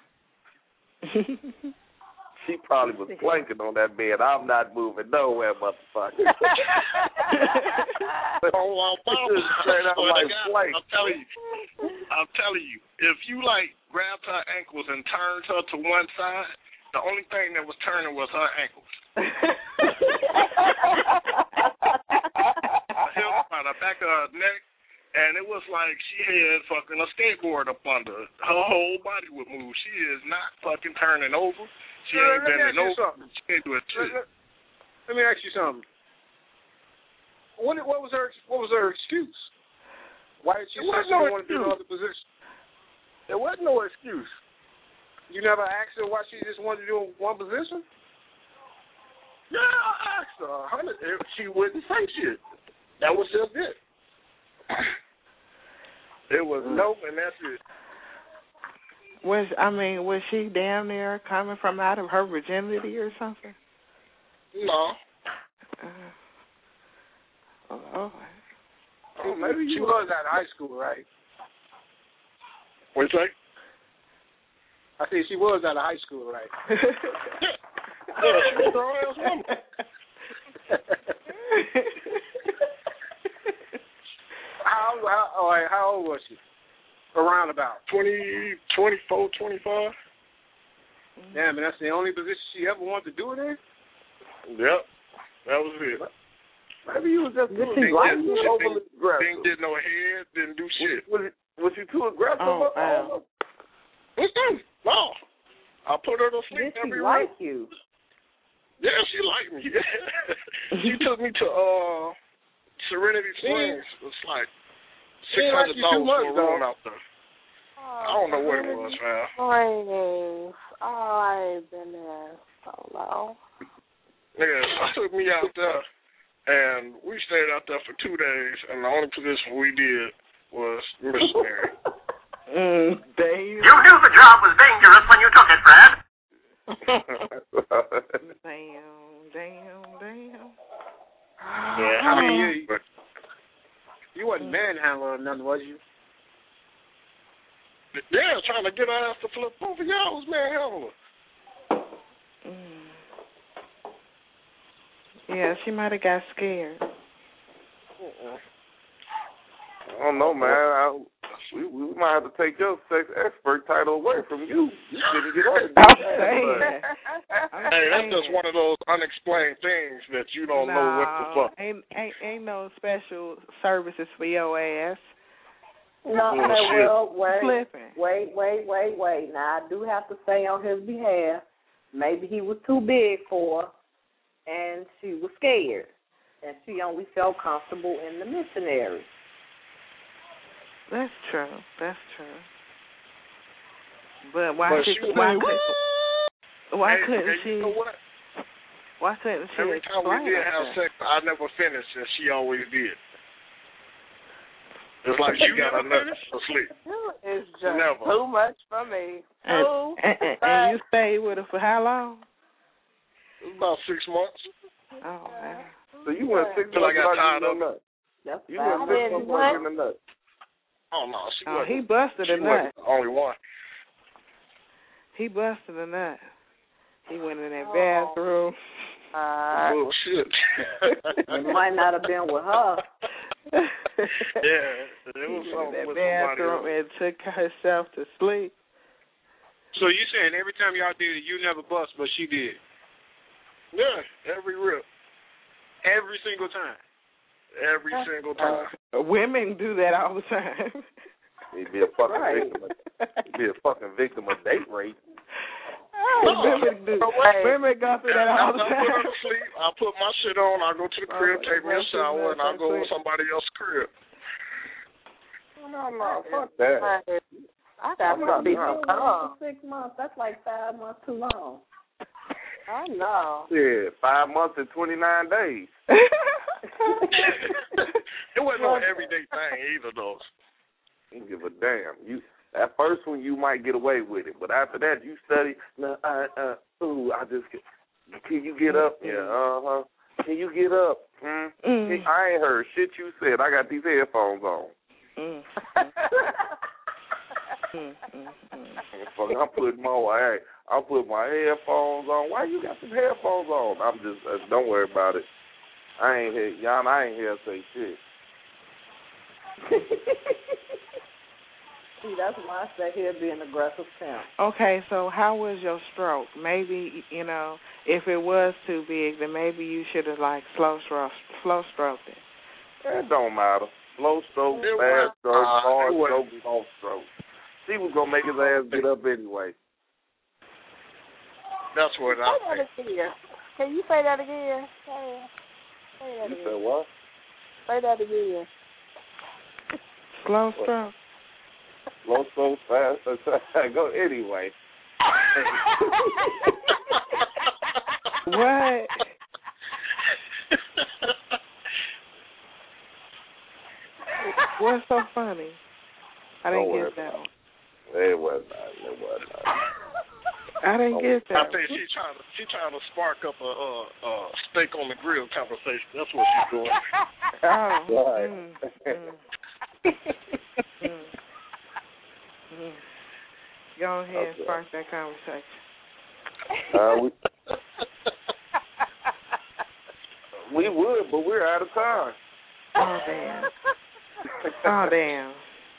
She probably was planking on that bed. I'm not moving nowhere, motherfucker. Oh, I'm, like I'm telling you, I'm telling you, if you like grabbed her ankles and turned her to one side, the only thing that was turning was her ankles. Her hips on the back of her neck, and it was like she had fucking a skateboard up under her. Her whole body would move. She is not fucking turning over. She Sure, ain't bending over. She ain't doing shit. Let, let me ask you something. What, what was her What was her excuse? Why did she say she didn't want to do another position? There wasn't no excuse. You never asked her why she just wanted to do one position? Yeah, I asked her. If she wouldn't say shit. That was just it. It was nope, and that's it. Was I mean, was she down there coming from out of her virginity or something? No. Uh, oh, oh, maybe she was out of high school, right? What'd you say? I said she was out of high school, right? Yeah, she was a grown-ass woman. How, how, all right, how old was she? Around about? twenty, twenty-four, twenty-five. Damn, and that's the only position she ever wanted to do it in? Yep, that was it. Maybe you was just didn't, too didn't, overly aggressive. Didn't get no head, didn't do shit. Was, was she too aggressive? Oh, wow. Mm-mm. No. I put her to sleep Did every she like night. you? Yeah, she liked me. She took me to uh, Serenity Springs. It's like six hundred dollars for a room out there. I don't know what it was, fam. Springs. Oh, I ain't been there so long. Nigga, I took me out there, and we stayed out there for two days, and the only position we did was missionary. mm, damn. You knew the job was dangerous when you took it, Fred. damn, damn, damn. Yeah, I mean, you, you wasn't manhandler or nothing, was you? Yeah, trying to get her ass to flip over. Y'all was manhandler. Mm. Yeah, she might have got scared. Uh-uh. I don't know, man. I, we, we might have to take your sex expert title away from you. You didn't get on it. I'm saying. I'm Hey, that's saying. just one of those unexplained things that you don't no, know what the fuck. Ain't, ain't ain't no special services for your ass. No, Bullshit. okay, well, wait, Flipping. wait, wait, wait, wait. Now, I do have to say on his behalf, maybe he was too big for her, and she was scared, and she only felt comfortable in the missionary. That's true. That's true. But why But should, she was why like, couldn't why Hey, couldn't hey, she you know what? why couldn't she Every time we explain did herself? have sex, I never finished, and she always did. It's like she got her nuts to sleep. It's just Never. too much for me. And, Too and, and, and you stayed with her for how long? It was about six months. Oh man. So you went six Till I months got without tired getting of a nut. That's You fine. went six months without getting a nut. Oh no, she Oh, wasn't. he busted she a nut. wasn't the only one. He busted a nut. He went in that Oh. bathroom. Uh, Bullshit. it might not have been with her. Yeah, it He was went something in that with somebody bathroom else. and took herself to sleep. So you saying every time y'all did it, you never bust, but she did? Yeah, every rip, Every single time. every single time. Women do that all the time. He'd be a fucking Right. victim. Of, he'd be a fucking victim of date rape. Oh, women do. Women go through that all After the I put her time. to sleep, I put my shit on, I go to the crib, take me a shower, and I go to somebody else's crib. No, no, fuck that. I got I'm not to be drunk. for six months. That's like five months too long. I know. Yeah, five months and twenty-nine days. It wasn't no everyday thing either, though. You don't give a damn. You that first one you might get away with it, but after that you study. No, I, uh, ooh, I just get, can you get up? Yeah, uh huh. Can you get up? Mm. Mm. I ain't heard shit you said. I got these headphones on. Mm. mm, mm, mm. Fuck, I'm putting my hey, I'm putting my headphones on. Why you got some headphones on? I'm just uh, don't worry about it. I ain't here, y'all. I ain't here to say shit. See, that's why I say he'll be an aggressive pimp. Okay, so how was your stroke? Maybe, you know, if it was too big, then maybe you should have, like, slow stroke, slow stroked it. It don't matter. Slow stroke, It fast was- stroke, uh, hard it was- stroke, soft stroke. She was gonna make his ass get up anyway. That's what Say I that think. again. Can you say that again? Say, say that You again. said what? Say that again. Slow stroke. Slow stroke, fast stroke. Go anyway. What? What's so funny? I didn't Don't worry get that about one. It was not. It was not. I didn't get I that. think she trying to she trying to spark up a uh, uh, steak on the grill conversation. That's what she's doing. Oh. Right. Mm, mm, mm, mm. Go ahead and Okay. spark that conversation. Uh, we, we would, but we're out of time. Oh, damn. Oh, damn.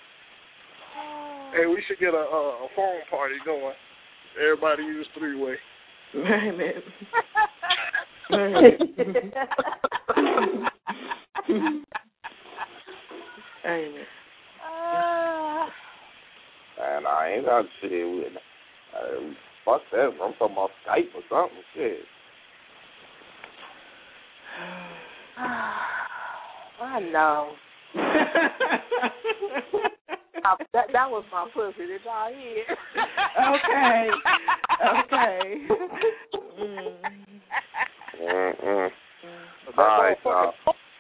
Hey, we should get a, a, a phone party going. Everybody use three way. Man, it. Man. Amen. And I ain't got shit with uh, fuck that. I'm talking about Skype or something. Shit. I know. that that was my pussy. Did y'all hear? Okay. Okay. Mm. Mm-mm. All right, y'all.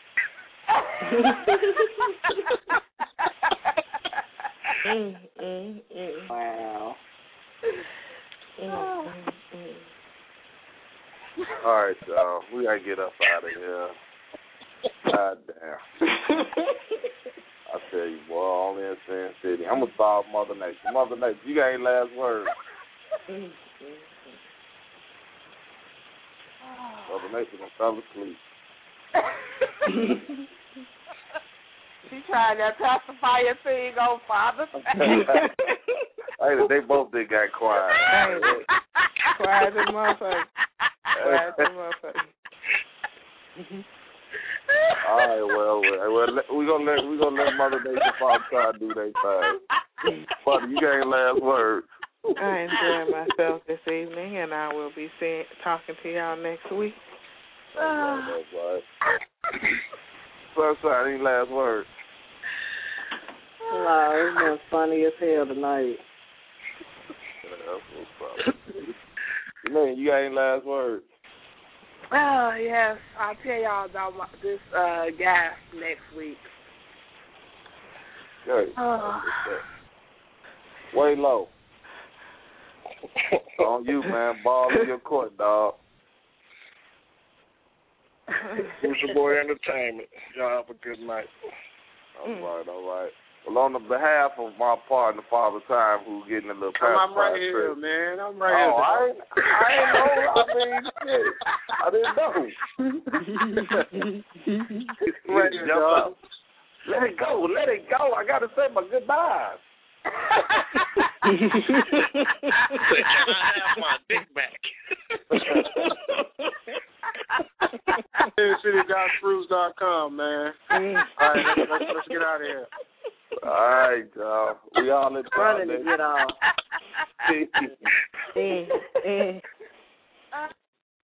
mm, mm, mm. Wow. Mm, mm, mm. All right, y'all. We gotta get up out of here. God damn. I tell you, boy, only in Sin City. I'm gonna solve Mother Nature. Mother Nature, you got any last words? Mm, Mother Nature gonna fall asleep. She trying that pacifier thing on Father's Day. Hey, they both did got quiet. Hey, quiet as a motherfucker. Quiet as a motherfucker. All right, well, well, well we gonna let we gonna let Mother Nature Father try to do their thing. Father, you got any last words? I enjoyed myself this evening, and I will be seeing, talking to y'all next week. That's right, that's right. Sunshine, any last words? Wow, it's been funny as hell tonight. Man, you got any last words? Oh, yes. I'll tell y'all about my, this uh, gas next week. Good. Oh. Way low. On you, man. Ball in your court, dog. It's your boy Entertainment. Y'all have a good night. All right, all right. Well, on the behalf of my partner, Father Time, who's getting a little pacifier. I'm right here, man. I'm right oh, here. I ain't, I ain't know. I mean, shit. I didn't know. Right here, dog. Let it go. Let it go. I got to say my goodbyes. Say, can I have my dick back? Sin City dot cruise dot com, man. All right, let's, let's, let's get out of here. All right, y'all. We all in Running to get off. mm, mm.